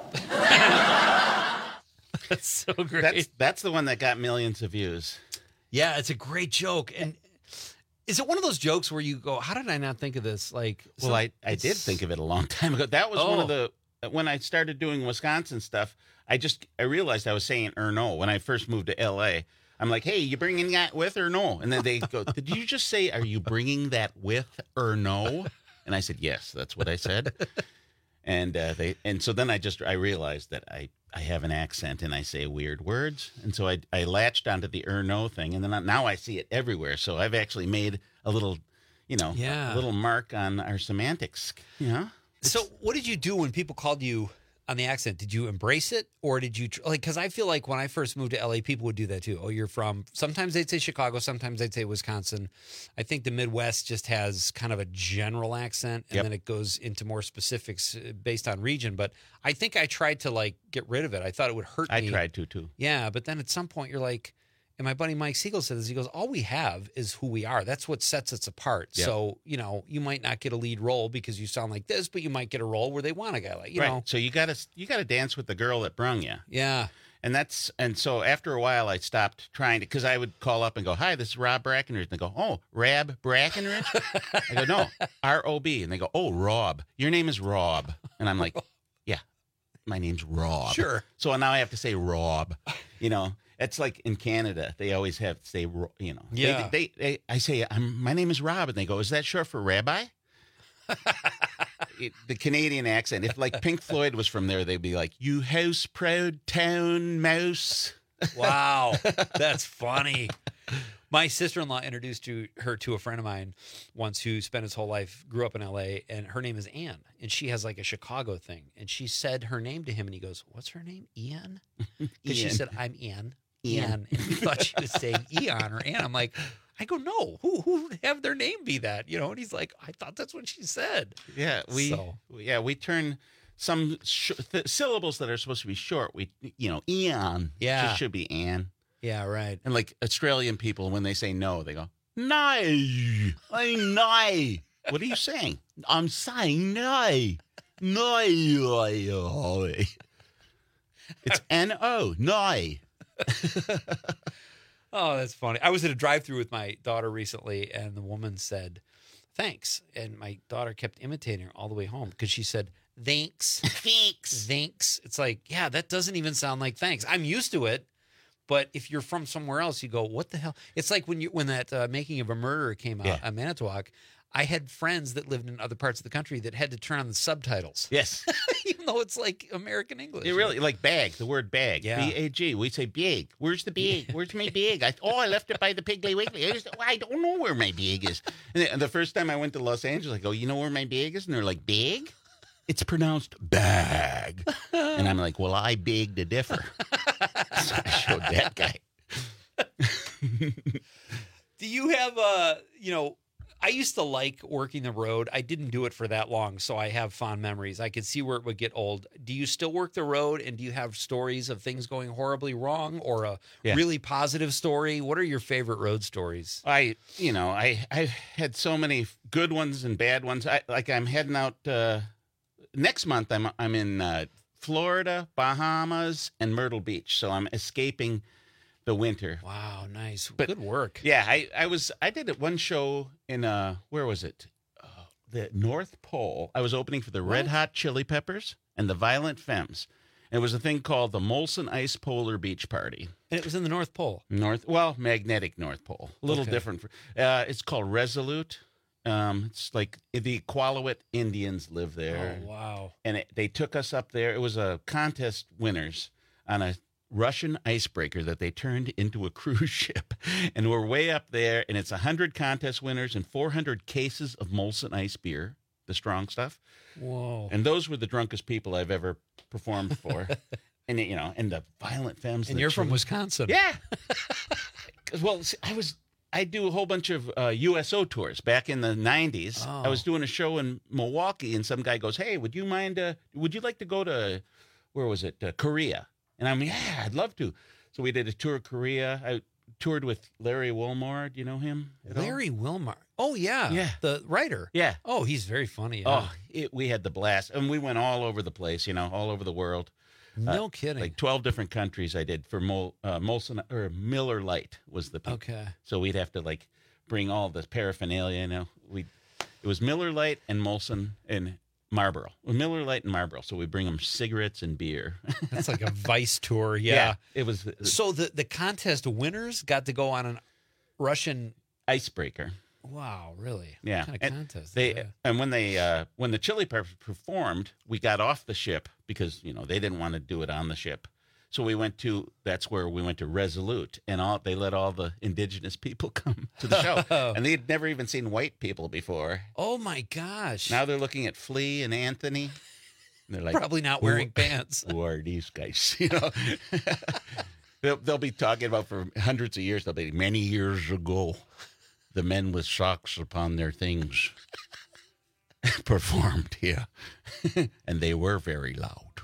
[SPEAKER 17] That's so great.
[SPEAKER 2] That's that's the one that got millions of views.
[SPEAKER 17] Yeah, it's a great joke. And is it one of those jokes where you go, "How did I not think of this?" Like,
[SPEAKER 2] Well,
[SPEAKER 17] some-
[SPEAKER 2] I, I did
[SPEAKER 17] it's-
[SPEAKER 2] think of it a long time ago. That was one
[SPEAKER 17] Oh.
[SPEAKER 2] of the when I started doing Wisconsin stuff. I just I realized I was saying or no when I first moved to L A. I'm like, "Hey, you bringing that with or no?" And then they go, "Did you just say are you bringing that with or no?" And I said, "Yes, that's what I said." And uh, they and so then I just I realized that I, I have an accent and I say weird words, and so I I latched onto the er no thing, and then I, now I see it everywhere. So I've actually made a little, you know,
[SPEAKER 17] Yeah.
[SPEAKER 2] a little mark on our semantics. You know,
[SPEAKER 17] So, what did you do when people called you on the accent? Did you embrace it, or did you tr- like? Because I feel like when I first moved to L A, people would do that too. Oh, you're from. Sometimes they'd say Chicago. Sometimes they'd say Wisconsin. I think the Midwest just has kind of a general accent, and
[SPEAKER 2] Yep.
[SPEAKER 17] then it goes into more specifics uh, based on region. But I think I tried to like get rid of it. I thought it would hurt
[SPEAKER 2] I
[SPEAKER 17] me.
[SPEAKER 2] tried to too.
[SPEAKER 17] Yeah, but then at some point you're like, and my buddy Mike Siegel said this, he goes, all we have is who we are. That's what sets us apart.
[SPEAKER 2] Yep.
[SPEAKER 17] So, you know, you might not get a lead role because you sound like this, but you might get a role where they want a guy like, you
[SPEAKER 2] right.
[SPEAKER 17] know.
[SPEAKER 2] So you gotta you gotta dance with the girl that brung you.
[SPEAKER 17] Yeah.
[SPEAKER 2] And that's and so after a while I stopped trying to because I would call up and go, "Hi, this is Rob Brackenridge." And they go, "Oh, Rab Brackenridge?" I go, "No, R O B." And they go, "Oh, Rob. Your name is Rob." And I'm like, "Yeah, my name's Rob."
[SPEAKER 17] Sure.
[SPEAKER 2] So now I have to say Rob. You know, it's like in Canada they always have to say, Ro- you know, they-
[SPEAKER 17] Yeah.
[SPEAKER 2] They, they, I say, I'm, "My name is Rob," and they go, "Is that short for Rabbi?" It, the Canadian accent. If like Pink Floyd was from there, they'd be like, "You house proud town mouse."
[SPEAKER 17] Wow. That's funny. My sister-in-law introduced to her to a friend of mine once who spent his whole life, grew up in L A, and her name is Ann, and she has like a Chicago thing, and she said her name to him, and he goes, "What's her name? Ian?" Because she
[SPEAKER 2] Ian.
[SPEAKER 17] said, "I'm Ann."
[SPEAKER 2] Ian.
[SPEAKER 17] Ian, and he thought she was saying Eon or Ann. I'm like, I go, no, who who would have their name be that? You know, and he's like, I thought that's what she said.
[SPEAKER 2] Yeah, we
[SPEAKER 17] So.
[SPEAKER 2] yeah we turn some sh- th- syllables that are supposed to be short. We you know Eon.
[SPEAKER 17] Yeah.
[SPEAKER 2] just should be Ann.
[SPEAKER 17] Yeah, right.
[SPEAKER 2] And like Australian people, when they say no, they go no. I'm no. What are you saying? I'm saying no. No. It's N O. No.
[SPEAKER 17] Oh, that's funny. I was at a drive-through with my daughter recently, and the woman said, "Thanks," and my daughter kept imitating her all the way home because she said, "Thanks,
[SPEAKER 2] thanks,
[SPEAKER 17] thanks." It's like, yeah, that doesn't even sound like thanks. I'm used to it, but if you're from somewhere else, you go, "What the hell?" It's like when you when that uh, Making of a Murderer came out
[SPEAKER 2] Yeah.
[SPEAKER 17] on Manitowoc. I had friends that lived in other parts of the country that had to turn on the subtitles.
[SPEAKER 2] Yes.
[SPEAKER 17] Even though it's like American English.
[SPEAKER 2] It really like bag, the word bag.
[SPEAKER 17] Yeah.
[SPEAKER 2] B A G. We say bag. Where's the bag? Where's my bag? I, oh, I left it by the Piggly Wiggly. I, just, I don't know where my bag is. And the, and the first time I went to Los Angeles, I go, you know where my bag is? And they're like, bag? It's pronounced bag. And I'm like, well, I beg to differ. So I showed that guy.
[SPEAKER 17] Do you have uh you know, I used to like working the road. I didn't do it for that long, so I have fond memories. I could see where it would get old. Do you still work the road, and do you have stories of things going horribly wrong or a
[SPEAKER 2] Yeah.
[SPEAKER 17] really positive story? What are your favorite road stories?
[SPEAKER 2] I, you know, I I've had so many good ones and bad ones. I like I'm heading out uh, next month. I'm I'm in uh, Florida, Bahamas, and Myrtle Beach. So I'm escaping the winter.
[SPEAKER 17] Wow, nice.
[SPEAKER 2] But-
[SPEAKER 17] Good work.
[SPEAKER 2] Yeah, I I was I did it one show in uh where was it? Uh, the North Pole. I was opening for the Red Hot Chili Peppers and the Violent Femmes. And it was a thing called the Molson Ice Polar Beach Party.
[SPEAKER 17] And it was in the North Pole.
[SPEAKER 2] North, well, magnetic North Pole. A little
[SPEAKER 17] Okay.
[SPEAKER 2] different. For, uh, it's called Resolute. Um, it's like the Iqaluit Indians live there.
[SPEAKER 17] Oh, wow.
[SPEAKER 2] And it, they took us up there. It was a contest winners on a Russian icebreaker that they turned into a cruise ship. And we're way up there, and it's one hundred contest winners and four hundred cases of Molson Ice beer, the strong stuff.
[SPEAKER 17] Whoa.
[SPEAKER 2] And those were the drunkest people I've ever performed for. And, you know, and the Violent Femmes.
[SPEAKER 17] And
[SPEAKER 2] the
[SPEAKER 17] you're from
[SPEAKER 2] chili-
[SPEAKER 17] Wisconsin.
[SPEAKER 2] Yeah. 'Cause, well, see, I was I do a whole bunch of uh, U S O tours back in the nineties. I was
[SPEAKER 17] Oh.
[SPEAKER 2] doing a show in Milwaukee, and some guy goes, "Hey, would you mind? Uh, would you like to go to where was it? Uh, Korea?" And I'm, "Yeah, I'd love to." So we did a tour of Korea. I toured with Larry Wilmore. Do you know him? at all?
[SPEAKER 17] Larry Wilmar. Oh, yeah.
[SPEAKER 2] Yeah.
[SPEAKER 17] The writer.
[SPEAKER 2] Yeah.
[SPEAKER 17] Oh, he's very funny.
[SPEAKER 2] Oh, it, we had the blast, and we went all over the place. You know, all over the world.
[SPEAKER 17] No
[SPEAKER 2] Uh,
[SPEAKER 17] kidding.
[SPEAKER 2] Like twelve different countries I did for Mol, uh, Molson or Miller Lite was the peak.
[SPEAKER 17] Okay.
[SPEAKER 2] So we'd have to like bring all the paraphernalia. You know, we it was Miller Lite and Molson and Marlboro. Well, Miller Lite and Marlboro. So we bring them cigarettes and beer.
[SPEAKER 17] That's like a Vice tour. Yeah.
[SPEAKER 2] it was
[SPEAKER 17] So the, the contest winners got to go on an Russian
[SPEAKER 2] icebreaker.
[SPEAKER 17] Wow, really?
[SPEAKER 2] Yeah,
[SPEAKER 17] What kind of
[SPEAKER 2] and
[SPEAKER 17] contest?
[SPEAKER 2] they
[SPEAKER 17] is that?
[SPEAKER 2] and when they uh, when the Chili Peppers performed, we got off the ship because you know they didn't want to do it on the ship. So we went to that's where we went to Resolute, and all they let all the indigenous people come to the show, and they'd never even seen white people before.
[SPEAKER 17] Oh my gosh!
[SPEAKER 2] Now they're looking at Flea and Anthony. And they're like,
[SPEAKER 17] Probably not
[SPEAKER 2] "Who-
[SPEAKER 17] wearing pants."
[SPEAKER 2] Who are these guys? You know, they'll they'll be talking about for hundreds of years. They'll be many years ago. The men with socks upon their things performed here, and they were very loud.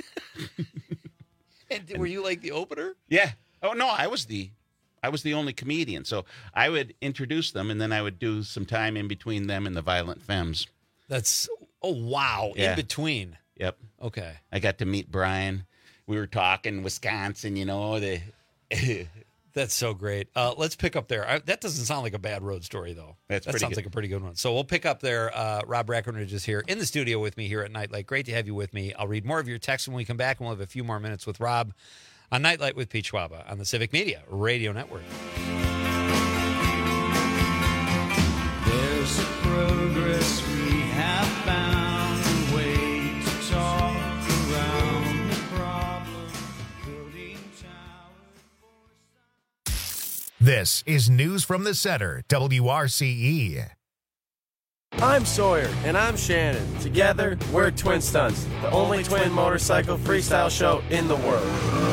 [SPEAKER 17] And were you like the opener?
[SPEAKER 2] Yeah. Oh no, I was the, I was the only comedian. So I would introduce them, and then I would do some time in between them and the Violent Femmes.
[SPEAKER 17] That's oh wow!
[SPEAKER 2] Yeah.
[SPEAKER 17] In between.
[SPEAKER 2] Yep.
[SPEAKER 17] Okay.
[SPEAKER 2] I got to meet Brian. We were talking Wisconsin. You know the.
[SPEAKER 17] That's so great. Uh, let's pick up there. I, that doesn't sound like a bad road story, though.
[SPEAKER 2] That's
[SPEAKER 17] that
[SPEAKER 2] pretty
[SPEAKER 17] sounds
[SPEAKER 2] good.
[SPEAKER 17] like a pretty good one. So we'll pick up there. Uh, Rob Breckenridge is here in the studio with me here at Nightlight. Great to have you with me. I'll read more of your texts when we come back, and we'll have a few more minutes with Rob on Nightlight with Pete Schwaba on the Civic Media Radio Network.
[SPEAKER 9] There's a progress we have found, a way to talk around the problem, building towers.
[SPEAKER 1] This This is News from the Center, W R C E.
[SPEAKER 10] I'm Sawyer. And I'm Shannon. Together, we're Twin Stunts, the only twin motorcycle freestyle show in the world.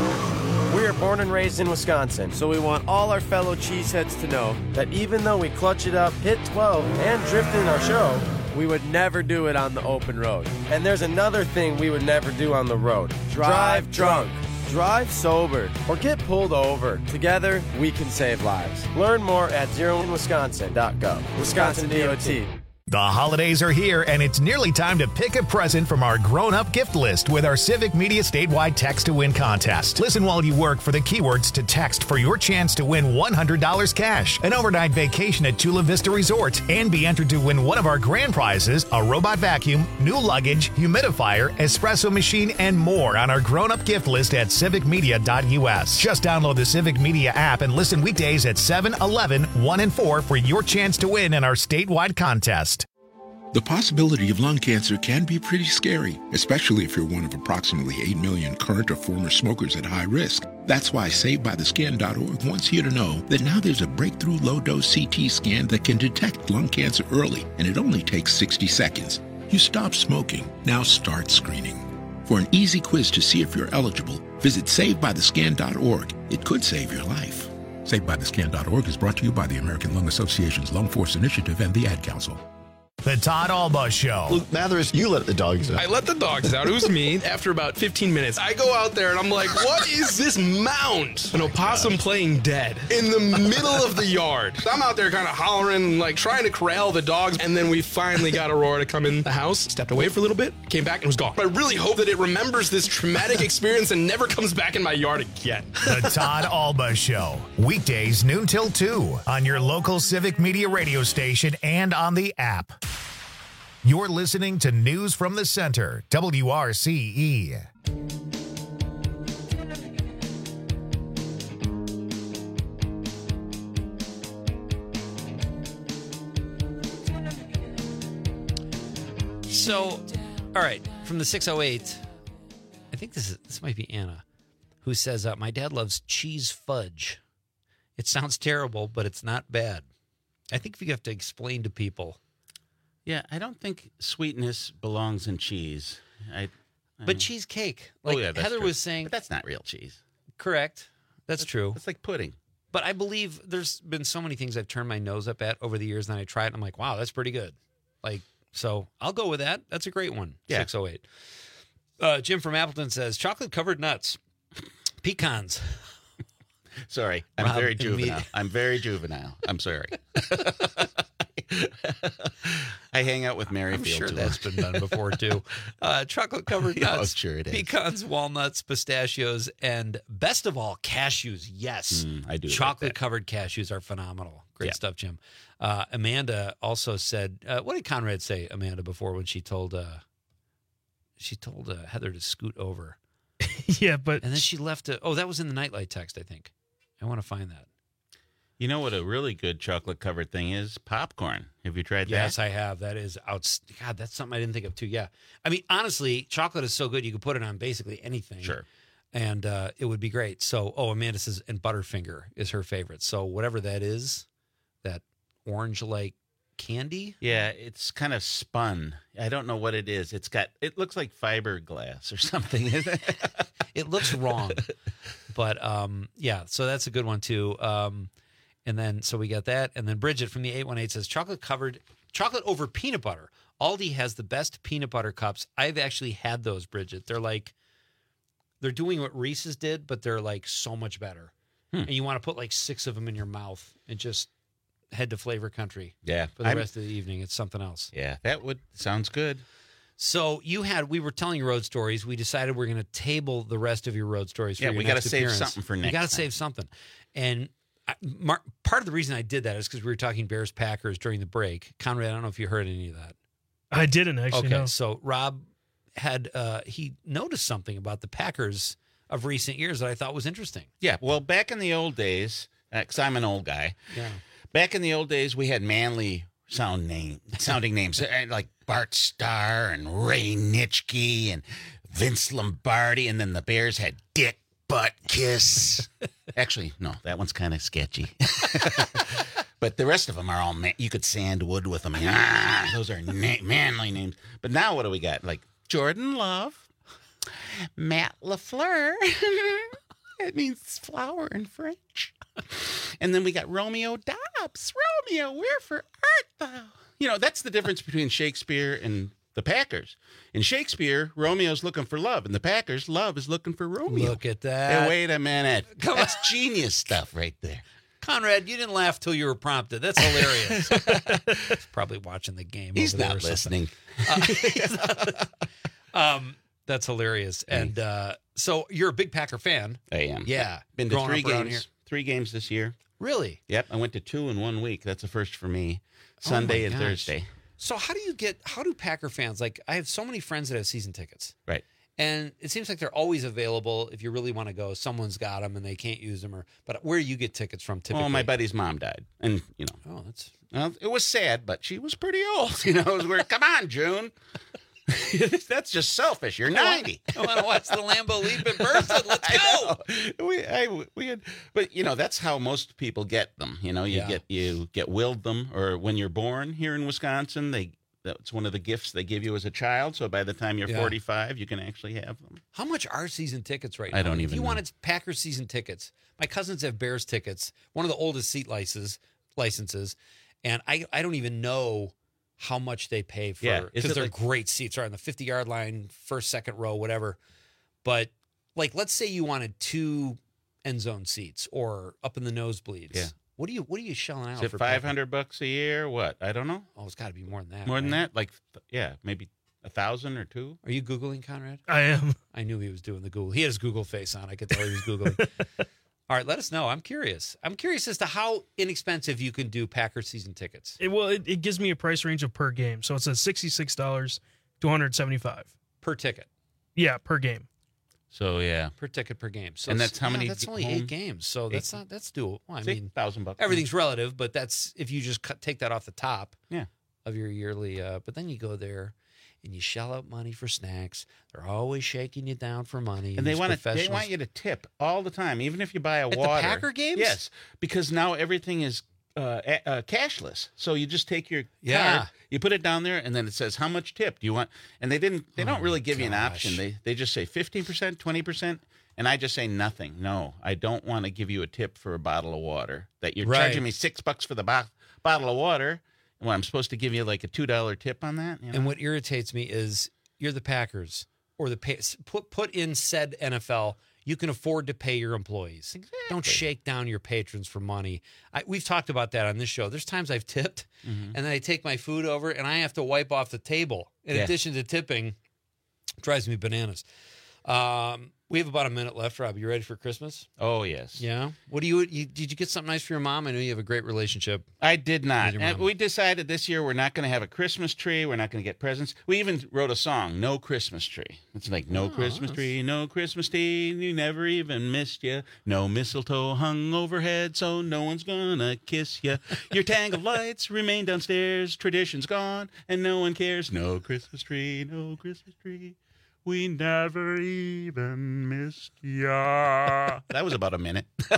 [SPEAKER 10] We are born and raised in Wisconsin, so we want all our fellow cheeseheads to know that even though we clutch it up, hit twelve, and drift in our show, we would never do it on the open road. And there's another thing we would never do on the road. Drive drunk. Drive sober or get pulled over. Together, we can save lives. Learn more at zero in wisconsin dot gov. Wisconsin D O T.
[SPEAKER 1] The holidays are here, and it's nearly time to pick a present from our grown-up gift list with our Civic Media statewide text-to-win contest. Listen while you work for the keywords to text for your chance to win one hundred dollars cash, an overnight vacation at Chula Vista Resort, and be entered to win one of our grand prizes, a robot vacuum, new luggage, humidifier, espresso machine, and more on our grown-up gift list at civic media dot u s. Just download the Civic Media app and listen weekdays at seven, eleven, one, and four for your chance to win in our statewide contest.
[SPEAKER 13] The possibility of lung cancer can be pretty scary, especially if you're one of approximately eight million current or former smokers at high risk. That's why Saved By The Scan dot org wants you to know that now there's a breakthrough low-dose C T scan that can detect lung cancer early, and it only takes sixty seconds. You stop smoking, now start screening. For an easy quiz to see if you're eligible, visit Saved By The Scan dot org. It could save your life. Saved By The Scan dot org is brought to you by the American Lung Association's Lung Force Initiative and the Ad Council.
[SPEAKER 1] The Todd Alba Show.
[SPEAKER 4] Luke Mathers, you let the dogs out.
[SPEAKER 14] I let the dogs out. It was me. After about fifteen minutes, I go out there and I'm like, what is this mound? An opossum playing dead in the middle of the yard. I'm out there kind of hollering, like trying to corral the dogs. And then we finally got Aurora to come in the house, stepped away for a little bit, came back and was gone. I really hope that it remembers this traumatic experience and never comes back in my yard again.
[SPEAKER 1] The Todd Alba Show. Weekdays noon till two on your local Civic Media radio station and on the app. You're listening to News from the Center, W R C E.
[SPEAKER 17] So, all right, from the six oh eight, I think this is this might be Anna, who says, uh, my dad loves cheese fudge. It sounds terrible, but it's not bad. I think if you have to explain to people.
[SPEAKER 2] Yeah, I don't think sweetness belongs in cheese. I, I
[SPEAKER 17] but cheesecake. Like
[SPEAKER 2] oh, yeah, that's
[SPEAKER 17] Heather
[SPEAKER 2] true.
[SPEAKER 17] was saying.
[SPEAKER 2] But that's not real cheese.
[SPEAKER 17] Correct. That's,
[SPEAKER 2] that's
[SPEAKER 17] true.
[SPEAKER 2] It's like pudding.
[SPEAKER 17] But I believe there's been so many things I've turned my nose up at over the years, and then I try it, and I'm like, wow, that's pretty good. Like, so I'll go with that. That's a great one.
[SPEAKER 2] Yeah.
[SPEAKER 17] six oh eight. Uh, Jim from Appleton says, chocolate-covered nuts. Pecans.
[SPEAKER 2] Sorry, I'm
[SPEAKER 17] Rob
[SPEAKER 2] very
[SPEAKER 17] and
[SPEAKER 2] juvenile.
[SPEAKER 17] me.
[SPEAKER 2] I'm very juvenile. I'm sorry. I hang out with Merrifield.
[SPEAKER 17] I'm sure
[SPEAKER 2] too
[SPEAKER 17] that's
[SPEAKER 2] long.
[SPEAKER 17] been done before, too. Uh, chocolate-covered
[SPEAKER 2] Yeah,
[SPEAKER 17] nuts.
[SPEAKER 2] I'm sure it is.
[SPEAKER 17] Pecans, walnuts, pistachios, and best of all, cashews. Yes.
[SPEAKER 2] Mm, I do like
[SPEAKER 17] Chocolate-covered cashews are phenomenal. Great
[SPEAKER 2] Yeah.
[SPEAKER 17] stuff, Jim. Uh, Amanda also said, uh, what did Conrad say, Amanda, before when she told uh, she told uh, Heather to scoot over?
[SPEAKER 12] Yeah, but...
[SPEAKER 17] And then she left a... Oh, that was in the Nightlight text, I think. I want to find that.
[SPEAKER 2] You know what a really good chocolate-covered thing is? Popcorn. Have you tried that?
[SPEAKER 17] Yes, I have. That is out. God, that's something I didn't think of too. Yeah, I mean, honestly, chocolate is so good you can put it on basically anything.
[SPEAKER 2] Sure.
[SPEAKER 17] And uh, it would be great. So, oh, Amanda says, and Butterfinger is her favorite. So whatever that is, that orange-like candy.
[SPEAKER 2] Yeah, it's kind of spun. I don't know what it is. It's got. It looks like fiberglass or something.
[SPEAKER 17] It looks wrong, but um, yeah. So that's a good one too. Um, and then so we got that, and then Bridget from the eight one eight says chocolate covered chocolate over peanut butter. Aldi has the best peanut butter cups. I've actually had those, Bridget. They're like they're doing what Reese's did, but they're like so much better. Hmm. And you want to put like six of them in your mouth and just head to Flavor Country.
[SPEAKER 2] Yeah,
[SPEAKER 17] for the
[SPEAKER 2] I'm,
[SPEAKER 17] rest of the evening. It's something else.
[SPEAKER 2] Yeah, that would sounds good.
[SPEAKER 17] So you had, we were telling you road stories. We decided we're going to table the rest of your road stories for
[SPEAKER 2] yeah,
[SPEAKER 17] your
[SPEAKER 2] we
[SPEAKER 17] got to
[SPEAKER 2] save
[SPEAKER 17] appearance.
[SPEAKER 2] something for next
[SPEAKER 17] We got to
[SPEAKER 2] time.
[SPEAKER 17] save something. And I, Mar, part of the reason I did that is because we were talking Bears Packers during the break. Conrad, I don't know if you heard any of that.
[SPEAKER 12] I didn't actually.
[SPEAKER 17] Okay,
[SPEAKER 12] no.
[SPEAKER 17] so Rob had, uh, he noticed something about the Packers of recent years that I thought was interesting.
[SPEAKER 2] Yeah, well, back in the old days, because I'm an old guy.
[SPEAKER 17] Yeah.
[SPEAKER 2] Back in the old days, we had manly sound name, sounding names like Bart Starr and Ray Nitschke and Vince Lombardi, and then the Bears had Dick butt kiss. Actually, no, that one's kind of sketchy. But the rest of them are all, man- you could sandwood with them. Ah, those are na- manly names. But now what do we got? Like Jordan Love, Matt LaFleur. It means flower in French. And then we got Romeo Dobbs. Romeo, where for art thou? You know, that's the difference between Shakespeare and the Packers. In Shakespeare, Romeo's looking for love. In the Packers, love is looking for Romeo.
[SPEAKER 17] Look at that.
[SPEAKER 2] Hey, wait a minute.
[SPEAKER 17] Come
[SPEAKER 2] That's genius stuff right there.
[SPEAKER 17] Conrad, you didn't laugh till you were prompted. That's hilarious. He's probably watching the game.
[SPEAKER 2] He's
[SPEAKER 17] over there
[SPEAKER 2] not
[SPEAKER 17] or
[SPEAKER 2] listening.
[SPEAKER 17] Uh, he's not- um, that's hilarious. And uh, so you're a big Packer fan.
[SPEAKER 2] I am.
[SPEAKER 17] Yeah.
[SPEAKER 2] Been to
[SPEAKER 17] Growing
[SPEAKER 2] three
[SPEAKER 17] up around
[SPEAKER 2] games.
[SPEAKER 17] here.
[SPEAKER 2] Three games this year.
[SPEAKER 17] Really?
[SPEAKER 2] Yep. I went to two in one week. That's a first for me. Sunday
[SPEAKER 17] Oh my
[SPEAKER 2] and
[SPEAKER 17] gosh.
[SPEAKER 2] Thursday.
[SPEAKER 17] So how do you get, how do Packer fans, like I have so many friends that have season tickets.
[SPEAKER 2] Right.
[SPEAKER 17] And it seems like they're always available. If you really want to go, someone's got them and they can't use them. Or, but where do you get tickets from typically?
[SPEAKER 2] Oh, my buddy's mom died. And, you know.
[SPEAKER 17] Oh, that's.
[SPEAKER 2] Well, it was sad, but she was pretty old. You know, it was weird. Come on, June. That's just selfish. You're ninety.
[SPEAKER 17] I want to watch the Lambeau Leap in person. Let's go.
[SPEAKER 2] We, I, we had, but you know, that's how most people get them. You know, you
[SPEAKER 17] Yeah.
[SPEAKER 2] get you get willed them, or when you're born here in Wisconsin, they that's one of the gifts they give you as a child. So by the time you're
[SPEAKER 17] Yeah.
[SPEAKER 2] forty-five, you can actually have them.
[SPEAKER 17] How much are season tickets right now?
[SPEAKER 2] I don't
[SPEAKER 17] If
[SPEAKER 2] even
[SPEAKER 17] you
[SPEAKER 2] know.
[SPEAKER 17] wanted Packers season tickets, my cousins have Bears tickets, one of the oldest seat licenses, licenses, and I, I don't even know how much they pay for
[SPEAKER 2] Yeah. Is
[SPEAKER 17] because
[SPEAKER 2] it
[SPEAKER 17] they're
[SPEAKER 2] like-
[SPEAKER 17] great seats, are on the fifty yard line, first, second row, whatever. But like, let's say you wanted two end zone seats or up in the nosebleeds.
[SPEAKER 2] Yeah.
[SPEAKER 17] What are you What are you shelling out
[SPEAKER 2] Is it
[SPEAKER 17] for
[SPEAKER 2] five
[SPEAKER 17] Packer?
[SPEAKER 2] hundred bucks a year? What? I don't know.
[SPEAKER 17] Oh, it's got to be more than that.
[SPEAKER 2] More than
[SPEAKER 17] right?
[SPEAKER 2] that? Like, yeah, maybe a thousand or two.
[SPEAKER 17] Are you Googling, Conrad?
[SPEAKER 12] I am.
[SPEAKER 17] I knew he was doing the Google. He had his Google face on. I could tell he was Googling. All right, let us know. I'm curious. I'm curious as to how inexpensive you can do Packers season tickets.
[SPEAKER 12] It, well, it, it gives me a price range of per game. So it says sixty-six dollars to one hundred seventy-five dollars.
[SPEAKER 17] Per ticket.
[SPEAKER 12] Yeah, per game.
[SPEAKER 2] So yeah,
[SPEAKER 17] Per ticket per game. So
[SPEAKER 2] And
[SPEAKER 17] it's-
[SPEAKER 2] that's how
[SPEAKER 17] yeah,
[SPEAKER 2] many
[SPEAKER 17] That's
[SPEAKER 2] g-
[SPEAKER 17] only
[SPEAKER 2] home-
[SPEAKER 17] eight games. So that's not that's doable. Well, I
[SPEAKER 2] See,
[SPEAKER 17] mean,
[SPEAKER 2] thousand bucks.
[SPEAKER 17] everything's relative, but that's if you just cut, take that off the top
[SPEAKER 2] Yeah.
[SPEAKER 17] of your yearly. Uh, but then you go there and you shell out money for snacks. They're always shaking you down for money.
[SPEAKER 2] And they
[SPEAKER 17] these
[SPEAKER 2] want to, they
[SPEAKER 17] professionals.
[SPEAKER 2] want you to tip all the time, even if you buy a
[SPEAKER 17] At the
[SPEAKER 2] water.
[SPEAKER 17] Packer games?
[SPEAKER 2] Yes, because now everything is uh, a- uh, cashless. So you just take your
[SPEAKER 17] Yeah.
[SPEAKER 2] card, you put it down there, and then it says how much tip do you want. And they didn't. They
[SPEAKER 17] Oh
[SPEAKER 2] don't really
[SPEAKER 17] my
[SPEAKER 2] give you an
[SPEAKER 17] gosh.
[SPEAKER 2] option. They they just say fifteen percent, twenty percent, and I just say nothing. No, I don't want to give you a tip for a bottle of water. That you're
[SPEAKER 17] Right.
[SPEAKER 2] charging me six bucks for the bo- bottle of water, and what, I'm supposed to give you like a two dollar tip on that. You know?
[SPEAKER 17] And what irritates me is you're the Packers or the pay, put put in said N F L. You can afford to pay your employees. Don't shake down your patrons for money. I, we've talked about that on this show. There's times I've tipped,
[SPEAKER 2] Mhm.
[SPEAKER 17] and then I take my food over, and I have to wipe off the table. In
[SPEAKER 2] Yeah.
[SPEAKER 17] addition to tipping, it drives me bananas. Um, we have about a minute left, Rob. You ready for Christmas?
[SPEAKER 2] Oh yes.
[SPEAKER 17] Yeah. What do you, you? Did you get something nice for your mom? I know you have a great relationship.
[SPEAKER 2] I did not.
[SPEAKER 17] With your
[SPEAKER 2] And
[SPEAKER 17] mom.
[SPEAKER 2] we decided this year we're not going to have a Christmas tree. We're not going to get presents. We even wrote a song, No Christmas Tree. It's like, no
[SPEAKER 17] Oh,
[SPEAKER 2] Christmas
[SPEAKER 17] that's-
[SPEAKER 2] tree, no Christmas tree. You never even missed you. No mistletoe hung overhead, so no one's going to kiss you. Your tangled lights remain downstairs. Tradition's gone, and no one cares. No Christmas tree, no Christmas tree. We never even missed ya. That was about a minute.
[SPEAKER 17] You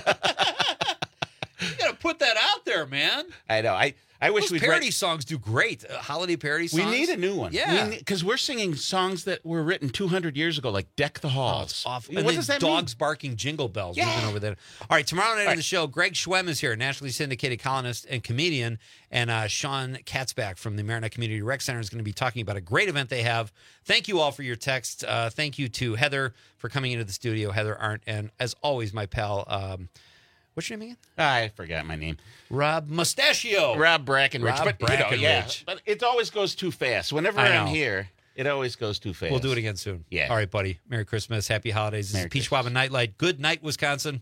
[SPEAKER 17] got to put that out there, man.
[SPEAKER 2] I know. I, I wish
[SPEAKER 17] Those
[SPEAKER 2] we'd
[SPEAKER 17] parody
[SPEAKER 2] write-
[SPEAKER 17] songs do great. Uh, holiday parody songs.
[SPEAKER 2] We need a new one.
[SPEAKER 17] Yeah.
[SPEAKER 2] Because we are singing songs that were written two hundred years ago, like Deck the
[SPEAKER 17] Oh,
[SPEAKER 2] Halls.
[SPEAKER 17] it's awful.
[SPEAKER 2] What
[SPEAKER 17] And then
[SPEAKER 2] does that
[SPEAKER 17] dogs barking jingle bells. We've been over there. All right, tomorrow night on the show, Greg Schwem is here, nationally syndicated columnist and comedian, and uh, Sean Katzbach from the Marinette Community Rec Center is going to be talking about a great event they have. Thank you all for your texts. Uh, thank you to Heather for coming into the studio, Heather Arndt, and as always, my pal, um, what's your name again?
[SPEAKER 2] I forgot my name.
[SPEAKER 17] Rob Mustachio.
[SPEAKER 2] Rob Brackenridge.
[SPEAKER 17] Rob
[SPEAKER 2] but, you know, yeah,
[SPEAKER 17] Brackenridge.
[SPEAKER 2] but it always goes too fast. Whenever
[SPEAKER 17] I
[SPEAKER 2] I'm
[SPEAKER 17] know.
[SPEAKER 2] here, it always goes too fast.
[SPEAKER 17] We'll do it again soon.
[SPEAKER 2] Yeah.
[SPEAKER 17] All right, buddy. Merry Christmas. Happy holidays. This
[SPEAKER 2] Merry
[SPEAKER 17] is Peach Schwab and Nightlight. Good night, Wisconsin.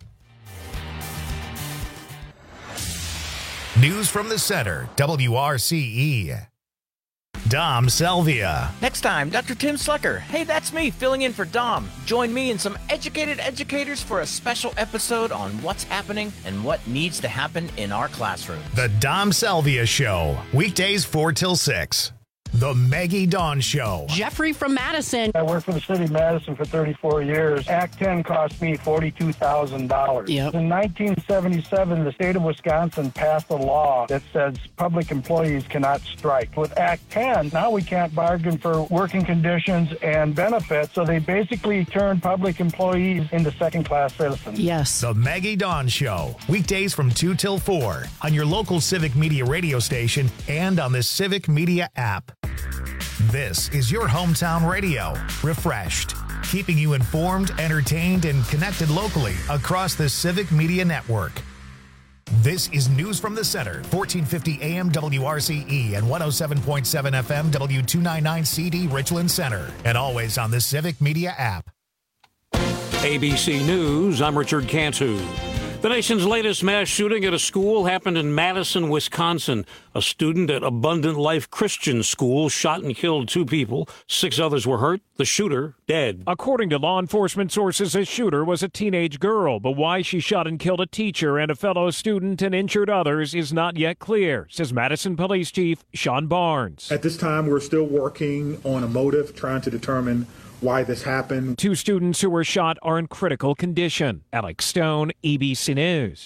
[SPEAKER 1] News from the center, W R C E. Dom Selvia.
[SPEAKER 15] Next time, Doctor Tim Slucker. Hey, that's me, filling in for Dom. Join me and some educated educators for a special episode on what's happening and what needs to happen in our classroom.
[SPEAKER 1] The Dom Selvia Show. Weekdays four till six. The Maggie Dawn Show.
[SPEAKER 5] Jeffrey from Madison.
[SPEAKER 16] I worked for the city of Madison for thirty-four years. Act ten cost me forty-two thousand dollars.
[SPEAKER 5] Yep.
[SPEAKER 16] In nineteen seventy-seven, the state of Wisconsin passed a law that says public employees cannot strike. With Act ten, now we can't bargain for working conditions and benefits, so they basically turned public employees into second-class citizens.
[SPEAKER 5] Yes.
[SPEAKER 1] The Maggie Dawn Show. Weekdays from two till four on your local Civic Media radio station and on the Civic Media app. This is your hometown radio. Refreshed. Keeping you informed, entertained, and connected locally across the Civic Media Network. This is News from the Center, fourteen fifty A M W R C E and one oh seven point seven F M W two ninety-nine C D Richland Center. And always on the Civic Media app.
[SPEAKER 18] A B C News, I'm Richard Cantu. The nation's latest mass shooting at a school happened in Madison, Wisconsin. A student at Abundant Life Christian School shot and killed two people. Six others were hurt. The shooter dead.
[SPEAKER 19] According to law enforcement sources, the shooter was a teenage girl, but why she shot and killed a teacher and a fellow student and injured others is not yet clear, says Madison Police Chief Sean Barnes.
[SPEAKER 20] At this time, we're still working on a motive, trying to determine why this happened.
[SPEAKER 19] Two students who were shot are in critical condition. Alex Stone, A B C News.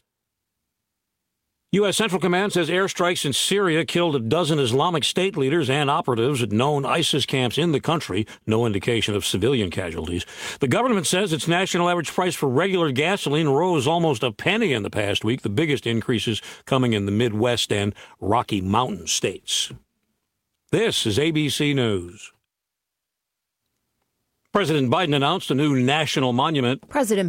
[SPEAKER 18] U S. Central Command says airstrikes in Syria killed a dozen Islamic State leaders and operatives at known ISIS camps in the country. No indication of civilian casualties. The government says its national average price for regular gasoline rose almost a penny in the past week, the biggest increases coming in the Midwest and Rocky Mountain states. This is A B C News. President Biden announced a new national monument.
[SPEAKER 21] President